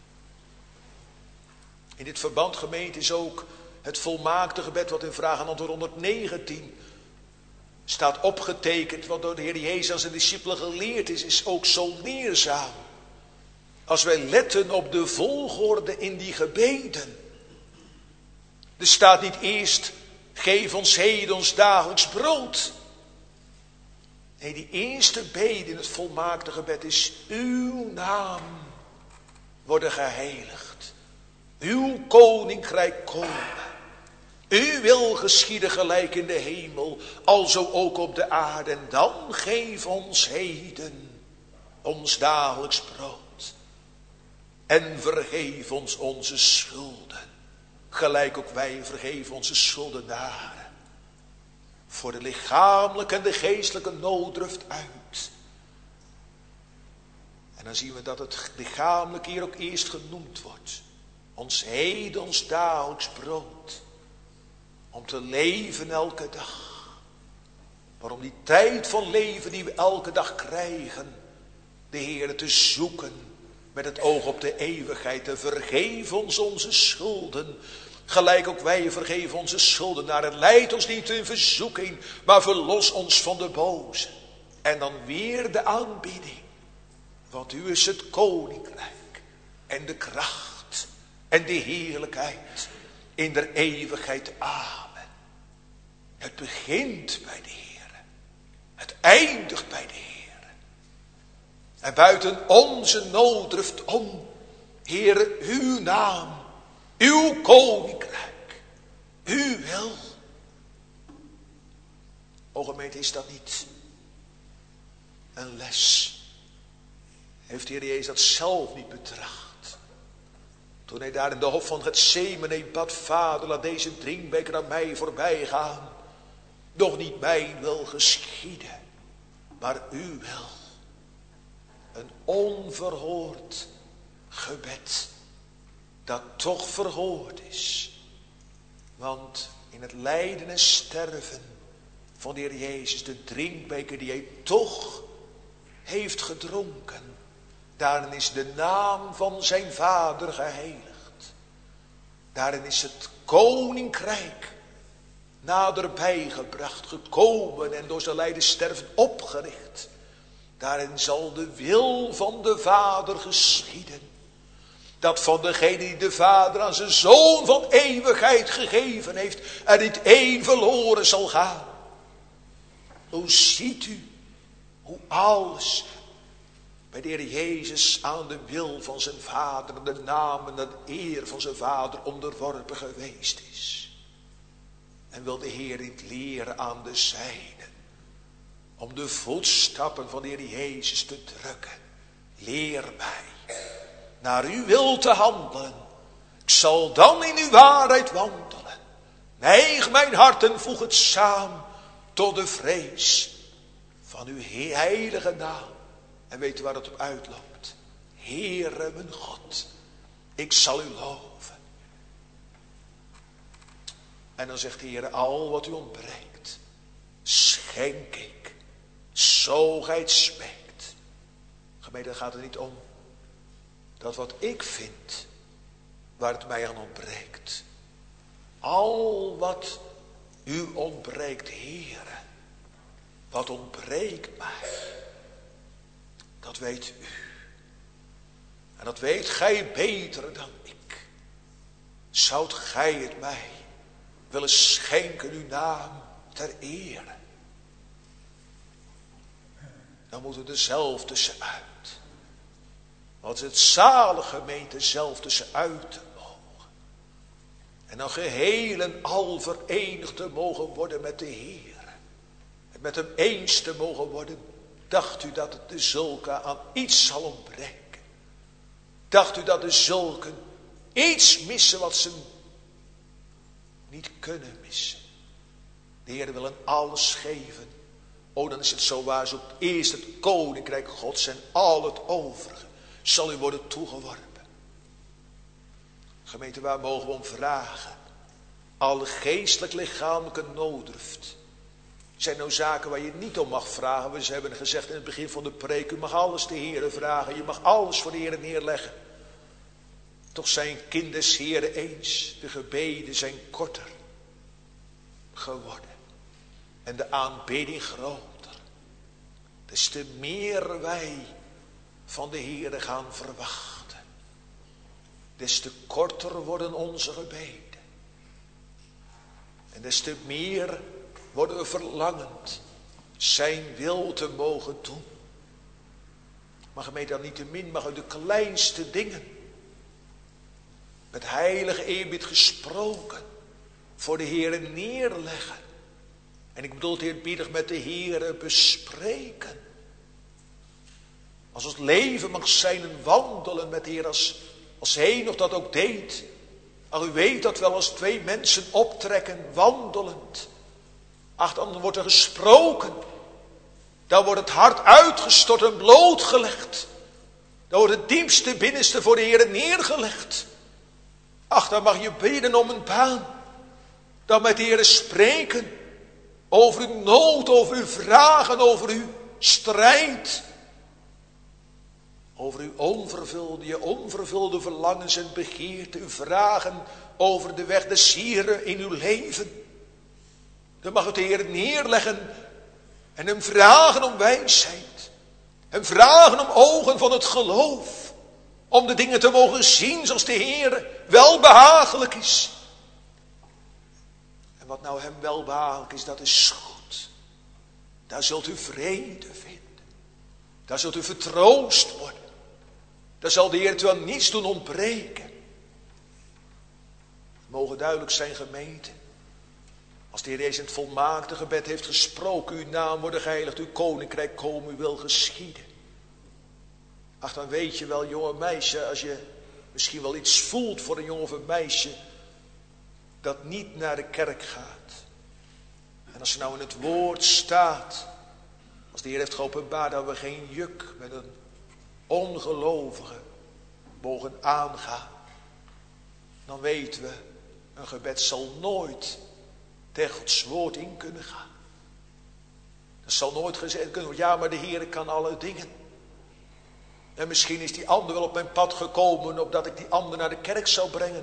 In dit verband, gemeente, is ook het volmaakte gebed wat in vraag en antwoord 119 staat opgetekend. Wat door de Heer Jezus aan zijn discipelen geleerd is ook zo leerzaam. Als wij letten op de volgorde in die gebeden. Er staat niet eerst, geef ons heden ons dagelijks brood. Nee, die eerste bede in het volmaakte gebed is, uw naam worden geheiligd. Uw koninkrijk komen. U wil geschieden gelijk in de hemel, alzo ook op de aarde. En dan geef ons heden ons dagelijks brood. En vergeef ons onze schulden, gelijk ook wij vergeven onze schuldenaren. Voor de lichamelijke en de geestelijke nooddruft uit. En dan zien we dat het lichamelijk hier ook eerst genoemd wordt. Ons heden, ons dagelijks brood. Om te leven elke dag. Maar om die tijd van leven die we elke dag krijgen, de Heer te zoeken met het oog op de eeuwigheid. Te vergeef ons onze schulden, gelijk ook wij vergeven onze schuldenaren. Leid ons niet in verzoeking, maar verlos ons van de boze. En dan weer de aanbidding. Want u is het koninkrijk en de kracht en de heerlijkheid in der eeuwigheid. Amen. Het begint bij de Heer. Het eindigt bij de Heer. En buiten onze nooddruft om, Heer, uw naam, uw koninkrijk, uw wil. O gemeente, is dat niet een les? Heeft de Heer Jezus dat zelf niet betracht? Toen hij daar in de hof van Getsemane bad, Vader, laat deze drinkbeker aan mij voorbij gaan. Doch niet mijn wil geschieden, maar uw wil. Een onverhoord gebed, dat toch verhoord is. Want in het lijden en sterven van de Heer Jezus, de drinkbeker die hij toch heeft gedronken. Daarin is de naam van zijn Vader geheiligd. Daarin is het koninkrijk naderbij gebracht, gekomen en door zijn lijden sterven opgericht. Daarin zal de wil van de Vader geschieden. Dat van degene die de Vader aan zijn Zoon van eeuwigheid gegeven heeft, er niet één verloren zal gaan. Hoe ziet u hoe alles bij de Heer Jezus aan de wil van zijn Vader, de naam en de eer van zijn Vader onderworpen geweest is. En wil de Heer niet leren aan de zijnen om de voetstappen van de Heer Jezus te drukken. Leer mij naar uw wil te handelen. Ik zal dan in uw waarheid wandelen. Neig mijn hart en voeg het samen tot de vrees van uw heilige naam. En weet u waar het op uitloopt? Heere mijn God, ik zal u loven. En dan zegt de Heer, al wat u ontbreekt, schenk ik, zo gij het smeekt. Gemeente, daar gaat het niet om dat wat ik vind, waar het mij aan ontbreekt. Al wat u ontbreekt, Heere, wat ontbreekt mij, dat weet u. En dat weet gij beter dan ik. Zoudt gij het mij willen schenken, uw naam ter ere? Dan moeten we er zelf tussenuit. Wat is het zalig, gemeente, zelf tussenuit te mogen. En dan geheel en al verenigd te mogen worden met de Heer. En met hem eens te mogen worden. Dacht u dat het de zulke aan iets zal ontbreken? Dacht u dat de zulken iets missen wat ze niet kunnen missen? De Heer wil hen alles geven. O, dan is het zo waar, zo eerst het koninkrijk Gods en al het overige zal u worden toegeworpen. Gemeente, waar mogen we om vragen? Alle geestelijk lichamelijke nooddruft. Zijn nou zaken waar je niet om mag vragen. We hebben gezegd in het begin van de preek, u mag alles de Heere vragen. Je mag alles voor de Heere neerleggen. Toch zijn kind des Heere eens. De gebeden zijn korter geworden. En de aanbidding groter. Des te meer wij van de Heere gaan verwachten. Des te korter worden onze gebeden. En des te meer worden we verlangend zijn wil te mogen doen. Maar gemeente, dan niettemin mag u de kleinste dingen met heilige eerbied gesproken voor de Heere neerleggen. En ik bedoel het eerbiedig met de Heere bespreken. Als ons leven mag zijn en wandelen met de Heer als Henoch dat ook deed. Al u weet dat wel als twee mensen optrekken wandelend. Ach, dan wordt er gesproken. Dan wordt het hart uitgestort en blootgelegd. Dan wordt het diepste binnenste voor de Heer neergelegd. Ach, dan mag je bidden om een baan. Dan met de Heer spreken. Over uw nood, over uw vragen, over uw strijd. Over uw onvervulde verlangens en begeerten. Uw vragen over de weg des Heren in uw leven. Dan mag het de Heer neerleggen en hem vragen om wijsheid. Hem vragen om ogen van het geloof. Om de dingen te mogen zien zoals de Heer welbehagelijk is. En wat nou hem welbehagelijk is, dat is goed. Daar zult u vrede vinden. Daar zult u vertroost worden. Daar zal de Heer het aan niets doen ontbreken. Het mogen duidelijk zijn, gemeente. Als de Heer Jezus in het volmaakte gebed heeft gesproken, uw naam worden geheiligd, uw koninkrijk komen, uw wil geschieden. Ach, dan weet je wel, jonge meisje, als je misschien wel iets voelt voor een jongen of een meisje, dat niet naar de kerk gaat. En als er nou in het woord staat, als de Heer heeft geopenbaard dat we geen juk met een ongelovige mogen aangaan, dan weten we, een gebed zal nooit tegen Gods woord in kunnen gaan. Er zal nooit gezegd kunnen worden, ja, maar de Heer kan alle dingen. En misschien is die ander wel op mijn pad gekomen, opdat ik die ander naar de kerk zou brengen.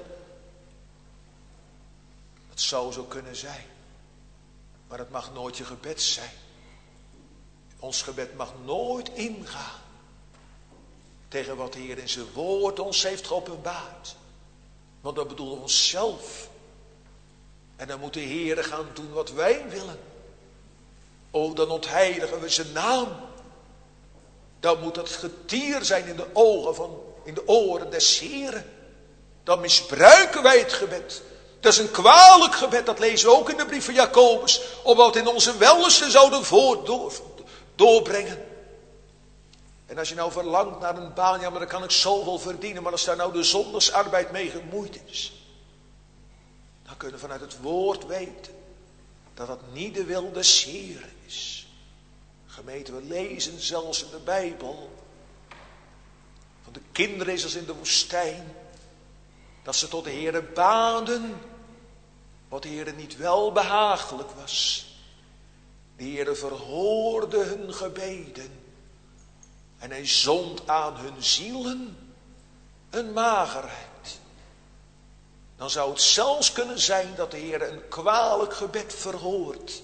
Dat zou zo kunnen zijn. Maar het mag nooit je gebed zijn. Ons gebed mag nooit ingaan tegen wat de Heer in zijn woord ons heeft geopenbaard. Want dat bedoelen we onszelf. En dan moet de Heer gaan doen wat wij willen. Oh, dan ontheiligen we zijn naam. Dan moet het getier zijn in de ogen in de oren des Heren. Dan misbruiken wij het gebed. Dat is een kwalijk gebed, dat lezen we ook in de brief van Jacobus. Opdat we het in onze wellusten zouden doorbrengen. En als je nou verlangt naar een baan, ja, maar dan kan ik zoveel verdienen. Maar als daar nou de zondagsarbeid mee gemoeid is, dan kunnen we vanuit het woord weten dat dat niet de wil des Heren is. Gemeente, we lezen zelfs in de Bijbel van de kinderen Israëls in de woestijn, dat ze tot de Heere baden wat de Heere niet welbehagelijk was. De Heere verhoorde hun gebeden en hij zond aan hun zielen een magerheid. Dan zou het zelfs kunnen zijn dat de Heere een kwalijk gebed verhoort.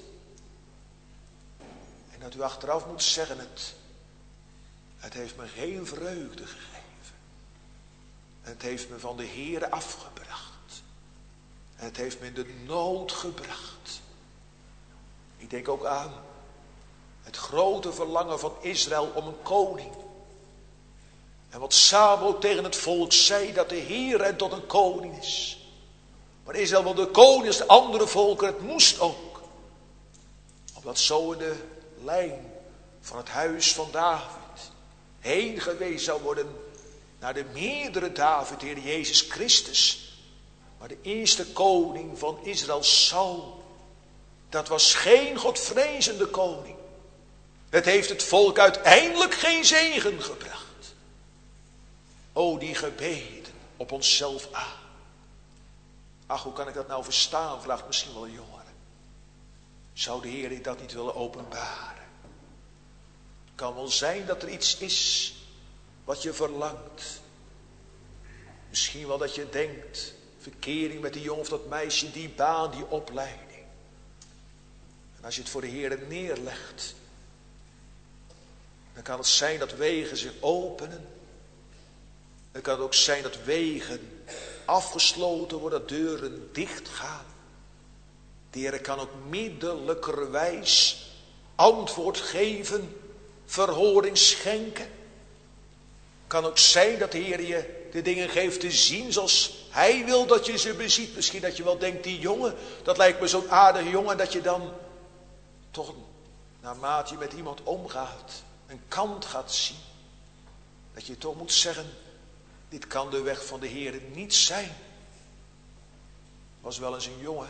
En dat u achteraf moet zeggen, het heeft me geen vreugde gegeven. En het heeft me van de Heere afgebracht. En het heeft me in de nood gebracht. Ik denk ook aan het grote verlangen van Israël om een koning. En wat Samuel tegen het volk zei, dat de Heer hen tot een koning is. Maar Israël wilde de koning als de andere volken, het moest ook. Omdat zo in de lijn van het huis van David heen geweest zou worden naar de meerdere David, de Heer Jezus Christus. Maar de eerste koning van Israël, Saul, dat was geen godvrezende koning. Het heeft het volk uiteindelijk geen zegen gebracht. O, die gebeden op onszelf aan. Ach, hoe kan ik dat nou verstaan, vraagt misschien wel een jongere. Zou de Heer dat niet willen openbaren? Het kan wel zijn dat er iets is wat je verlangt. Misschien wel dat je denkt, verkering met die jongen of dat meisje, die baan, die opleiding. En als je het voor de Heer neerlegt, dan kan het zijn dat wegen zich openen. Dan kan het ook zijn dat wegen afgesloten worden, dat deuren dicht gaan. De Heer kan ook middelijkerwijs antwoord geven, verhoring schenken. Kan ook zijn dat de Heer je de dingen geeft te zien zoals Hij wil dat je ze beziet. Misschien dat je wel denkt, die jongen, dat lijkt me zo'n aardige jongen. Dat je dan toch, naarmate je met iemand omgaat, een kant gaat zien. Dat je toch moet zeggen, dit kan de weg van de Heer niet zijn. Was wel eens een jongen.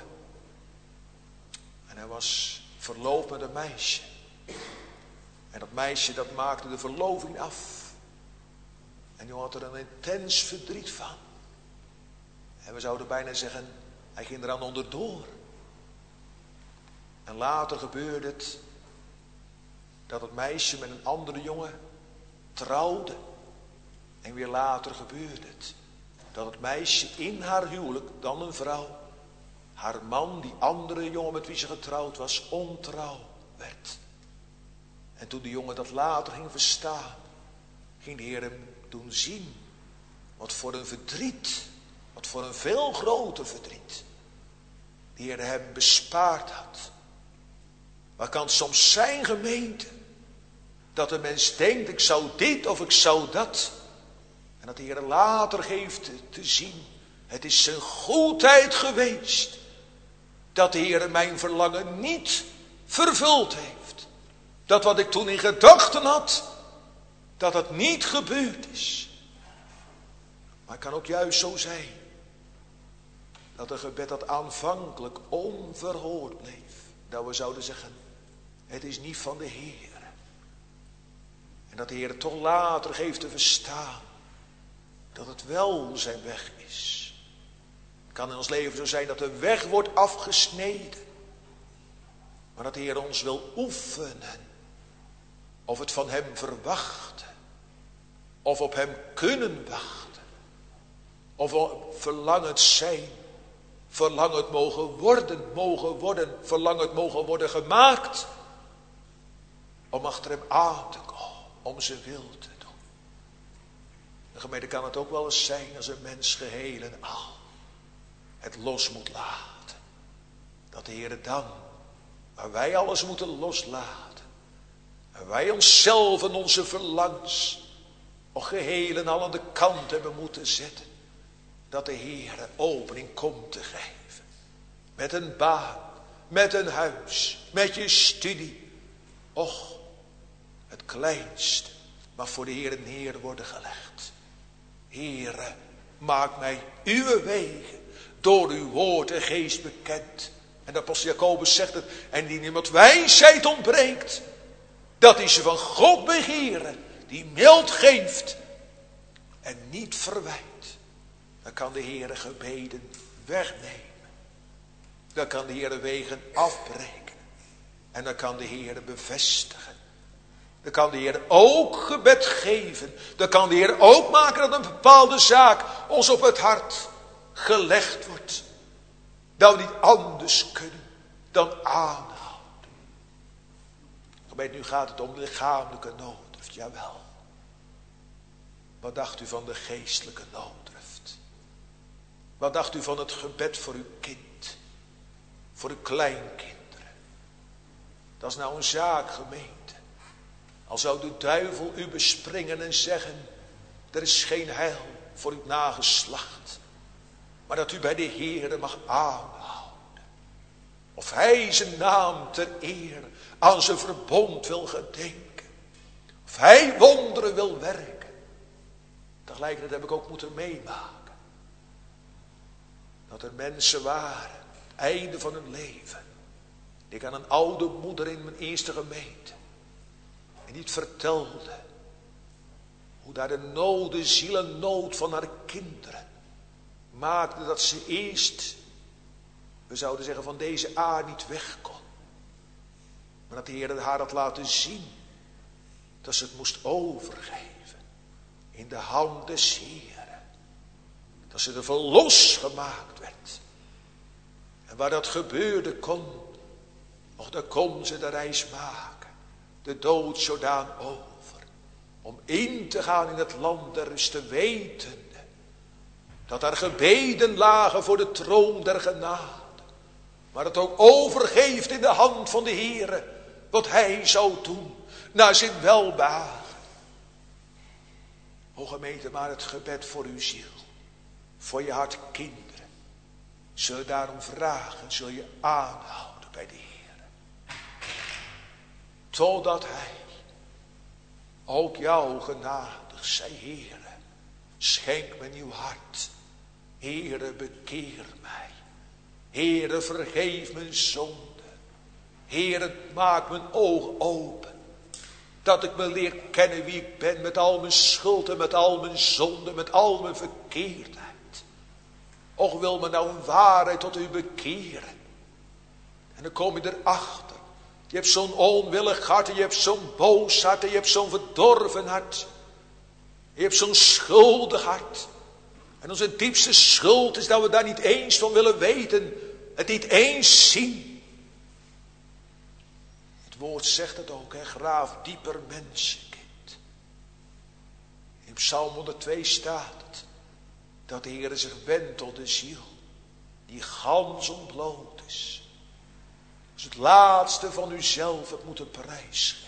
En hij was verloofd met een meisje. En dat meisje dat maakte de verloving af. En die had er een intens verdriet van. En we zouden bijna zeggen, hij ging eraan onderdoor. En later gebeurde het dat het meisje met een andere jongen trouwde. En weer later gebeurde het dat het meisje in haar huwelijk, dan een vrouw, haar man, die andere jongen met wie ze getrouwd was, ontrouw werd. En toen de jongen dat later ging verstaan, ging de Heer hem doen zien wat voor een verdriet, wat voor een veel groter verdriet de Heer hem bespaard had. Maar kan het soms zijn, gemeente, dat een mens denkt, ik zou dit of ik zou dat. En dat de Heer later geeft te zien, het is zijn goedheid geweest dat de Heer mijn verlangen niet vervuld heeft. Dat wat ik toen in gedachten had, dat het niet gebeurd is. Maar het kan ook juist zo zijn dat een gebed dat aanvankelijk onverhoord bleef, dat we zouden zeggen, het is niet van de Heer. En dat de Heer het toch later geeft te verstaan dat het wel zijn weg is. Het kan in ons leven zo zijn dat de weg wordt afgesneden. Maar dat de Heer ons wil oefenen. Of het van hem verwachten. Of op hem kunnen wachten. Of verlangend zijn. Verlangend mogen worden. Verlangend mogen worden gemaakt. Om achter hem aan te komen. Om zijn wil te doen. De gemeente kan het ook wel eens zijn als een mens geheel en al het los moet laten. Dat de Heer dan, waar wij alles moeten loslaten. En wij onszelf en onze verlangens nog geheel en al aan de kant hebben moeten zetten. Dat de Heer een opening komt te geven. Met een baan, met een huis, met je studie. Och, het kleinste mag voor de Heer neer worden gelegd. Heere, maak mij uw wegen door uw woord en geest bekend. En de apostel Jacobus zegt het, en die iemand wijsheid ontbreekt, dat is ze van God begeren, die mild geeft en niet verwijt. Dan kan de Heere gebeden wegnemen. Dan kan de Heere wegen afbreken. En dan kan de Heere bevestigen. Dan kan de Heer ook gebed geven. Dan kan de Heer ook maken dat een bepaalde zaak ons op het hart gelegd wordt. Dat we niet anders kunnen dan aanhouden. Gemeente, nu gaat het om de lichamelijke nooddruft. Jawel. Wat dacht u van de geestelijke nooddruft? Wat dacht u van het gebed voor uw kind? Voor uw kleinkinderen? Dat is nou een zaak, gemeente. Al zou de duivel u bespringen en zeggen, er is geen heil voor uw nageslacht. Maar dat u bij de Heere mag aanhouden. Of hij zijn naam ter eer aan zijn verbond wil gedenken. Of hij wonderen wil werken. Tegelijkertijd heb ik ook moeten meemaken. Dat er mensen waren, het einde van hun leven. Ik aan een oude moeder in mijn eerste gemeente. En niet vertelde hoe daar de nood, de zielennood van haar kinderen maakte dat ze eerst, we zouden zeggen, van deze aarde niet weg kon. Maar dat de Heer haar had laten zien dat ze het moest overgeven in de hand des Heeren. Dat ze ervan losgemaakt werd. En waar dat gebeurde kon, nog dan kon ze de reis maken. De doodsjordaan over. Om in te gaan in het land der rust, wetende dat daar gebeden lagen voor de troon der genade. Maar het ook overgeeft in de hand van de Heere. Wat hij zou doen naar zijn welbehagen. O gemeente, maar het gebed voor uw ziel. Voor je hart kinderen. Zul je daarom vragen, zul je aanhouden bij de Heer. Totdat hij ook jou genadig zij, Heere, schenk me nieuw hart. Heere, bekeer mij. Heere, vergeef mijn zonde. Heere, maak mijn ogen open. Dat ik me leer kennen wie ik ben met al mijn schuld en met al mijn zonde, met al mijn verkeerdheid. Och, wil me nou een waarheid tot u bekeren. En dan kom je erachter. Je hebt zo'n onwillig hart en je hebt zo'n boos hart en je hebt zo'n verdorven hart. Je hebt zo'n schuldig hart. En onze diepste schuld is dat we daar niet eens van willen weten. Het niet eens zien. Het woord zegt het ook, hè? Graaf dieper mensenkind. In Psalm 102 staat het. Dat de Heer zich wendt tot de ziel. Die gans ontbloot is. Dus het laatste van uzelf hebt moeten prijsgeven.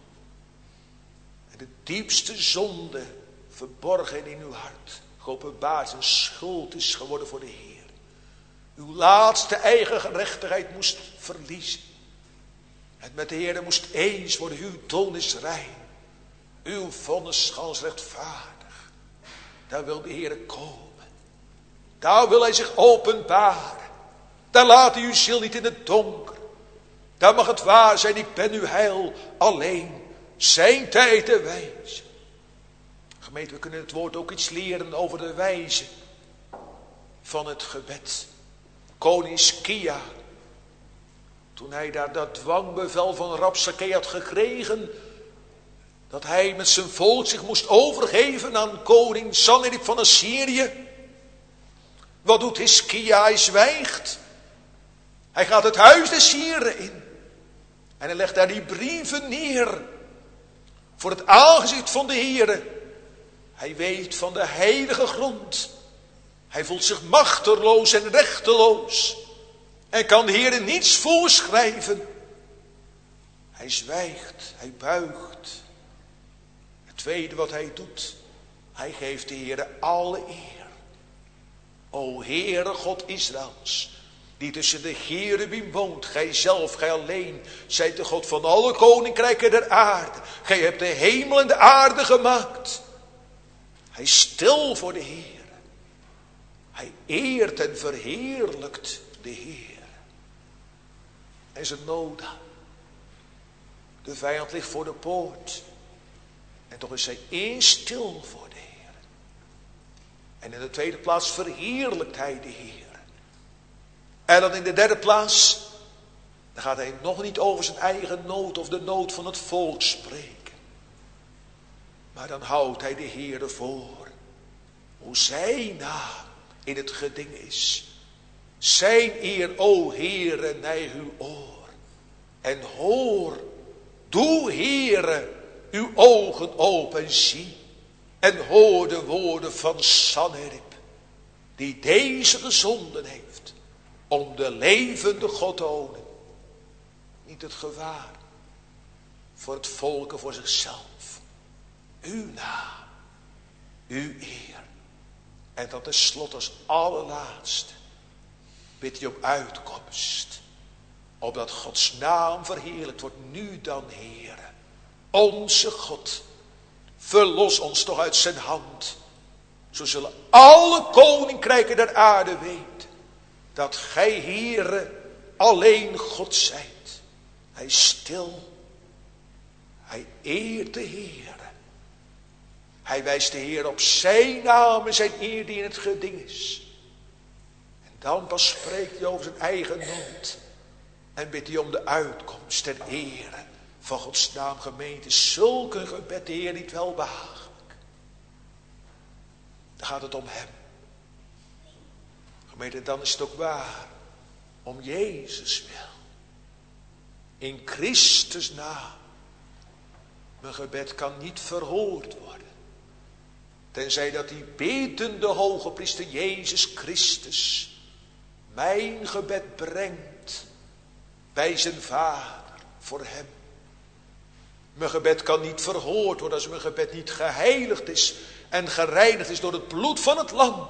En de diepste zonde verborgen in uw hart. Geopenbaard en schuld is geworden voor de Heer. Uw laatste eigen gerechtigheid moest verliezen. Het met de Heer moest eens worden. Uw toon is rein. Uw vonnis gans rechtvaardig. Daar wil de Heer komen. Daar wil hij zich openbaren. Daar laat hij uw ziel niet in het donker. Daar mag het waar zijn, ik ben uw heil alleen. Zijn tijd te wijzen. Gemeente, we kunnen het woord ook iets leren over de wijze van het gebed. Koning Skia Toen hij daar dat dwangbevel van Rabsakee had gekregen, dat hij met zijn volk zich moest overgeven aan koning Sanherib van Assyrië. Wat doet Hiskia? Hij zwijgt. Hij gaat het huis des Heren in. En hij legt daar die brieven neer. Voor het aangezicht van de Heren. Hij weet van de heilige grond. Hij voelt zich machteloos en rechteloos. En kan de Heere niets voorschrijven. Hij zwijgt. Hij buigt. Het tweede wat hij doet. Hij geeft de Heere alle eer. O Heere God Israëls, die tussen de cherubim woont, gij zelf, gij alleen, zijt de God van alle koninkrijken der aarde. Gij hebt de hemel en de aarde gemaakt. Hij is stil voor de Heer. Hij eert en verheerlijkt de Heer. En zijn nood. De vijand ligt voor de poort. En toch is hij eerst stil voor de Heer. En in de tweede plaats verheerlijkt hij de Heer. En dan in de derde plaats, dan gaat hij nog niet over zijn eigen nood of de nood van het volk spreken. Maar dan houdt hij de Heer voor. Hoe zijn naam in het geding is. Zijn eer, o Heere, nij uw oor. En hoor, doe Heere, uw ogen open, zie. En hoor de woorden van Sanherib, die deze gezonden heeft, om de levende God te tonen. Niet het gevaar voor het volk en voor zichzelf. Uw naam, uw eer. En dan tenslotte als allerlaatste bidt hij om uitkomst. Opdat Gods naam verheerlijkt wordt. Nu dan, Heere, onze God, verlos ons toch uit zijn hand. Zo zullen alle koninkrijken der aarde weten dat gij, Heere, alleen God zijt. Hij is stil. Hij eert de Heere. Hij wijst de Heer op zijn naam en zijn eer die in het geding is. En dan pas spreekt hij over zijn eigen nood. En bidt hij om de uitkomst ter ere van Gods naam, gemeente. Zulke gebed, de Heer, niet welbehagelijk. Dan gaat het om hem. Gemeente, dan is het ook waar. Om Jezus wil. In Christus naam. Mijn gebed kan niet verhoord worden. Tenzij dat die bedende hoge priester Jezus Christus mijn gebed brengt bij zijn Vader voor hem. Mijn gebed kan niet verhoord worden als mijn gebed niet geheiligd is en gereinigd is door het bloed van het lam.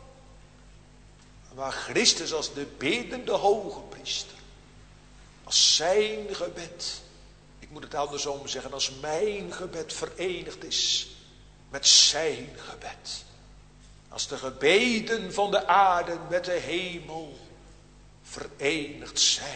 Maar Christus als de bedende hoge priester, als zijn gebed, ik moet het andersom zeggen, als mijn gebed verenigd is met zijn gebed. Als de gebeden van de aarde met de hemel verenigd zijn.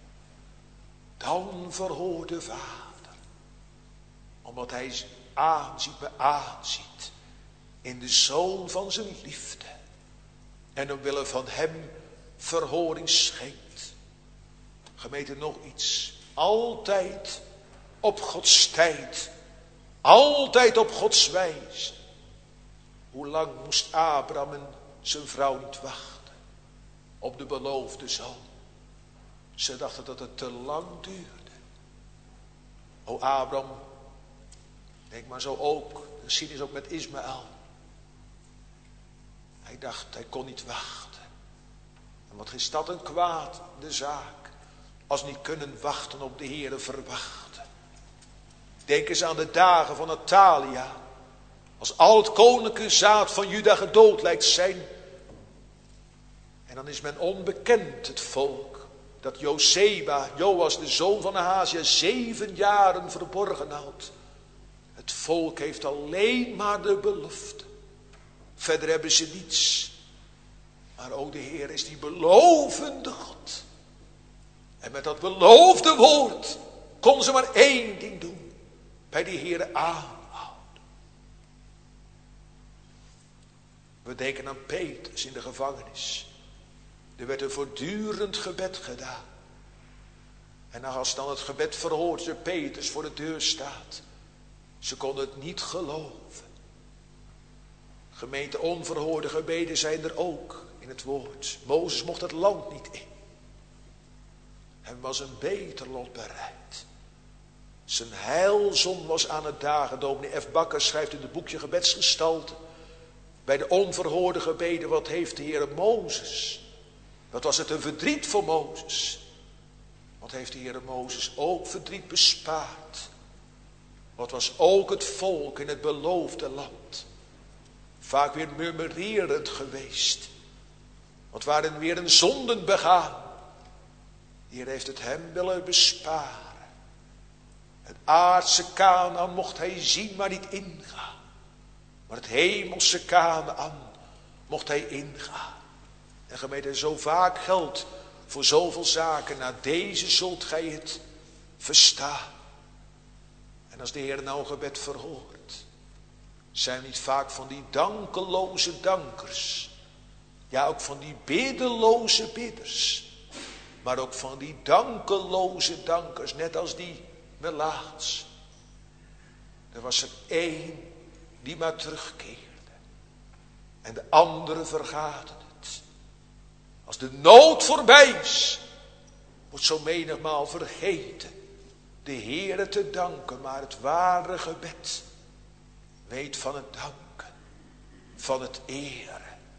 Dan verhoort de Vader. Omdat hij me aanziet. In de Zoon van zijn liefde. En omwille van hem verhoring schenkt. Gemeente, nog iets. Altijd op Gods tijd. Altijd op Gods wijze. Hoe lang moest Abraham en zijn vrouw niet wachten op de beloofde zoon? Ze dachten dat het te lang duurde. O Abraham, denk maar zo ook, de geschiedenis ook met Ismaël. Hij dacht, hij kon niet wachten. En wat is dat een kwaad, de zaak, als niet kunnen wachten op de Heere verwachten. Denk eens aan de dagen van Natalia. Als al het koninklijke zaad van Juda gedood lijkt zijn. En dan is men onbekend, het volk, dat Joseba, Joas, de zoon van Ahazia, 7 jaren verborgen houdt. Het volk heeft alleen maar de belofte. Verder hebben ze niets. Maar o, de Heer is die belovende God. En met dat beloofde woord kon ze maar 1 ding doen. Bij de Heer aanhouden. We denken aan Petrus in de gevangenis. Er werd een voortdurend gebed gedaan. En als dan het gebed verhoord door Petrus voor de deur staat. Ze konden het niet geloven. Gemeente, onverhoorde gebeden zijn er ook in het woord. Mozes mocht het land niet in. Hem was een beter lot bereid. Zijn heilzon was aan het dagen. Dominee F. Bakker schrijft in het boekje Gebedsgestalte. Bij de onverhoorde gebeden, wat heeft de Heere Mozes? Wat was het een verdriet voor Mozes? Wat heeft de Heere Mozes ook verdriet bespaard? Wat was ook het volk in het beloofde land? Vaak weer murmurerend geweest. Wat waren weer een zonden begaan. De Heer heeft het hem willen besparen. Het aardse Kanaan mocht hij zien, maar niet ingaan. Maar het hemelse Kanaan mocht hij ingaan. En gemeente, zo vaak geldt voor zoveel zaken. Na deze zult gij het verstaan. En als de Heer nou gebed verhoort, zijn we niet vaak van die dankeloze dankers. Ja, ook van die biddeloze bidders. Maar ook van die dankeloze dankers, net als die melaats. Er was er één die maar terugkeerde. En de anderen vergaten het. Als de nood voorbij is, wordt zo menigmaal vergeten de Heere te danken. Maar het ware gebed weet van het danken, van het eren.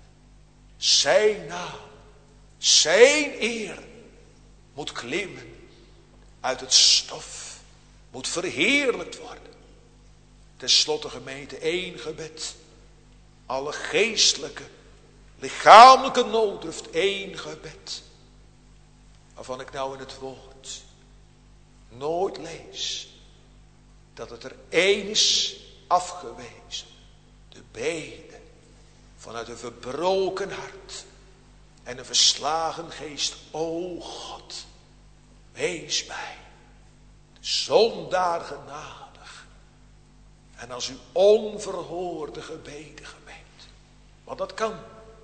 Zijn naam, zijn eer moet klimmen uit het stof, moet verheerlijkt worden. Ten slotte gemeente, één gebed. Alle geestelijke, lichamelijke nooddruft, één gebed. Waarvan ik nou in het woord nooit lees dat het er één is afgewezen. De bede vanuit een verbroken hart en een verslagen geest. O God, wees mij, de zondaar genadig. En als u onverhoorde gebeden gemeent, want dat kan.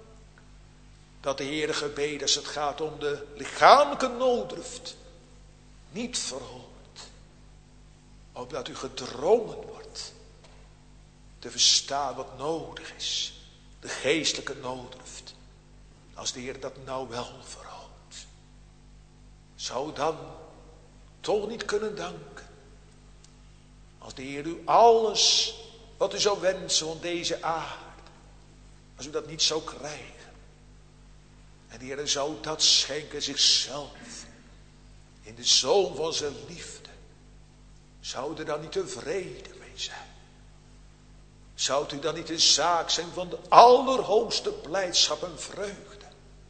Dat de Heere gebeden, als het gaat om de lichamelijke nooddruft, niet verhoort. Opdat u gedrongen wordt te verstaan wat nodig is. De geestelijke nooddruft. Als de Heer dat nou wel verhoort. Zou dan toch niet kunnen danken. Als de Heer u alles wat u zou wensen van deze aarde. Als u dat niet zou krijgen. En de Heer zou dat schenken zichzelf. In de Zoon van zijn liefde. Zou u er dan niet tevreden mee zijn? Zou het u dan niet een zaak zijn van de allerhoogste blijdschap en vreugde?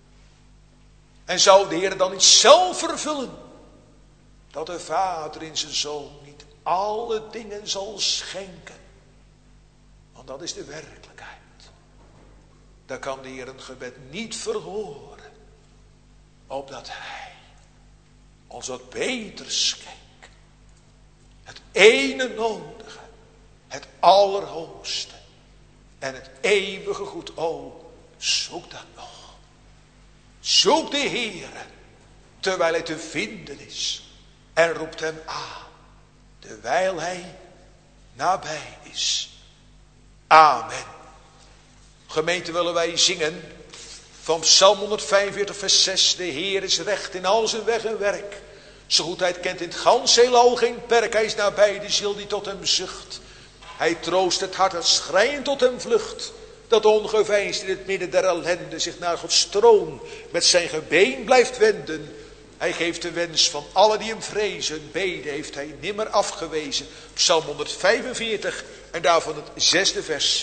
En zou de Heer dan niet zelf vervullen? Dat de Vader in zijn Zoon niet alle dingen zal schenken. Want dat is de werkelijkheid. Dan kan de Heer een gebed niet verhoren. Opdat Hij ons wat beter schenkt. Het ene nodige. Het allerhoogste. En het eeuwige goed. O, zoek dat nog. Zoek de Heere. Terwijl Hij te vinden is. En roept hem aan. Terwijl Hij nabij is. Amen. Gemeente, willen wij zingen van Psalm 145 vers 6. De Heer is recht in al zijn weg en werk. Zijn goedheid kent in het gans heelal geen perk. Hij is nabij de ziel die tot hem zucht. Hij troost het hart dat schreiend tot hem vlucht. Dat ongeveinsd in het midden der ellende zich naar Gods troon met zijn gebeen blijft wenden. Hij geeft de wens van alle die hem vrezen. Beden heeft hij nimmer afgewezen. Psalm 145 en daarvan het 6e vers.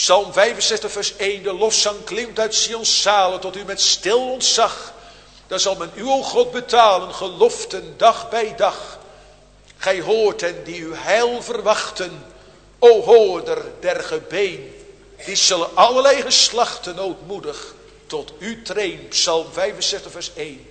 Psalm 65 vers 1. De lofzang klimt uit Sions zalen tot u met stil ontzag. Daar zal men u, o God, betalen, geloften dag bij dag. Gij hoort hen die uw heil verwachten, o hoorder der gebeen. Die zullen allerlei geslachten ootmoedig tot u treen. Psalm 65 vers 1.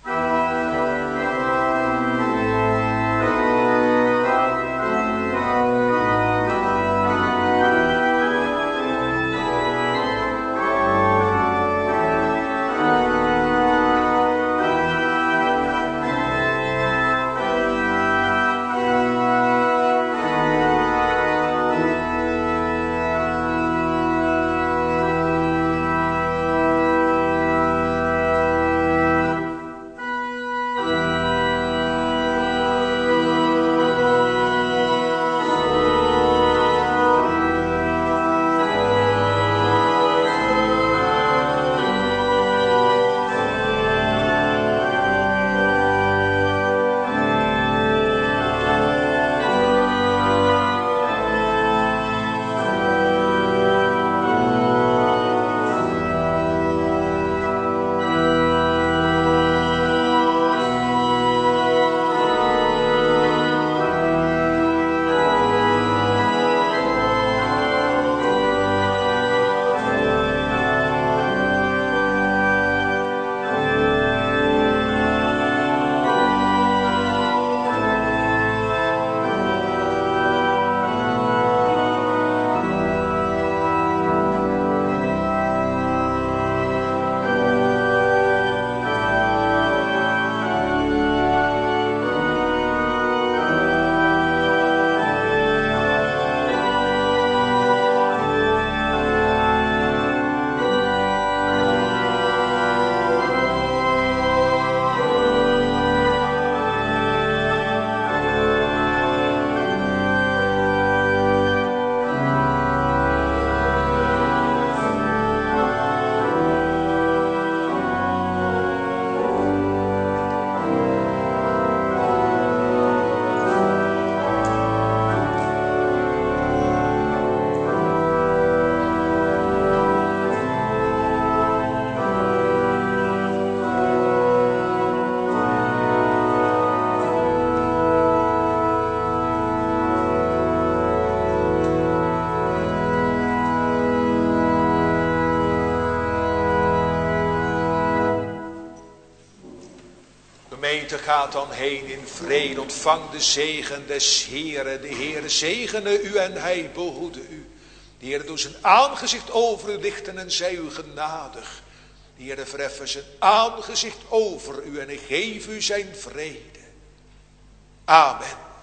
Gaat dan heen in vrede, ontvang de zegen des Heeren. De Heere zegene u en hij behoede u. De Heere doet zijn aangezicht over u lichten en zij u genadig. De Heere verheffen zijn aangezicht over u en hij geef u zijn vrede. Amen.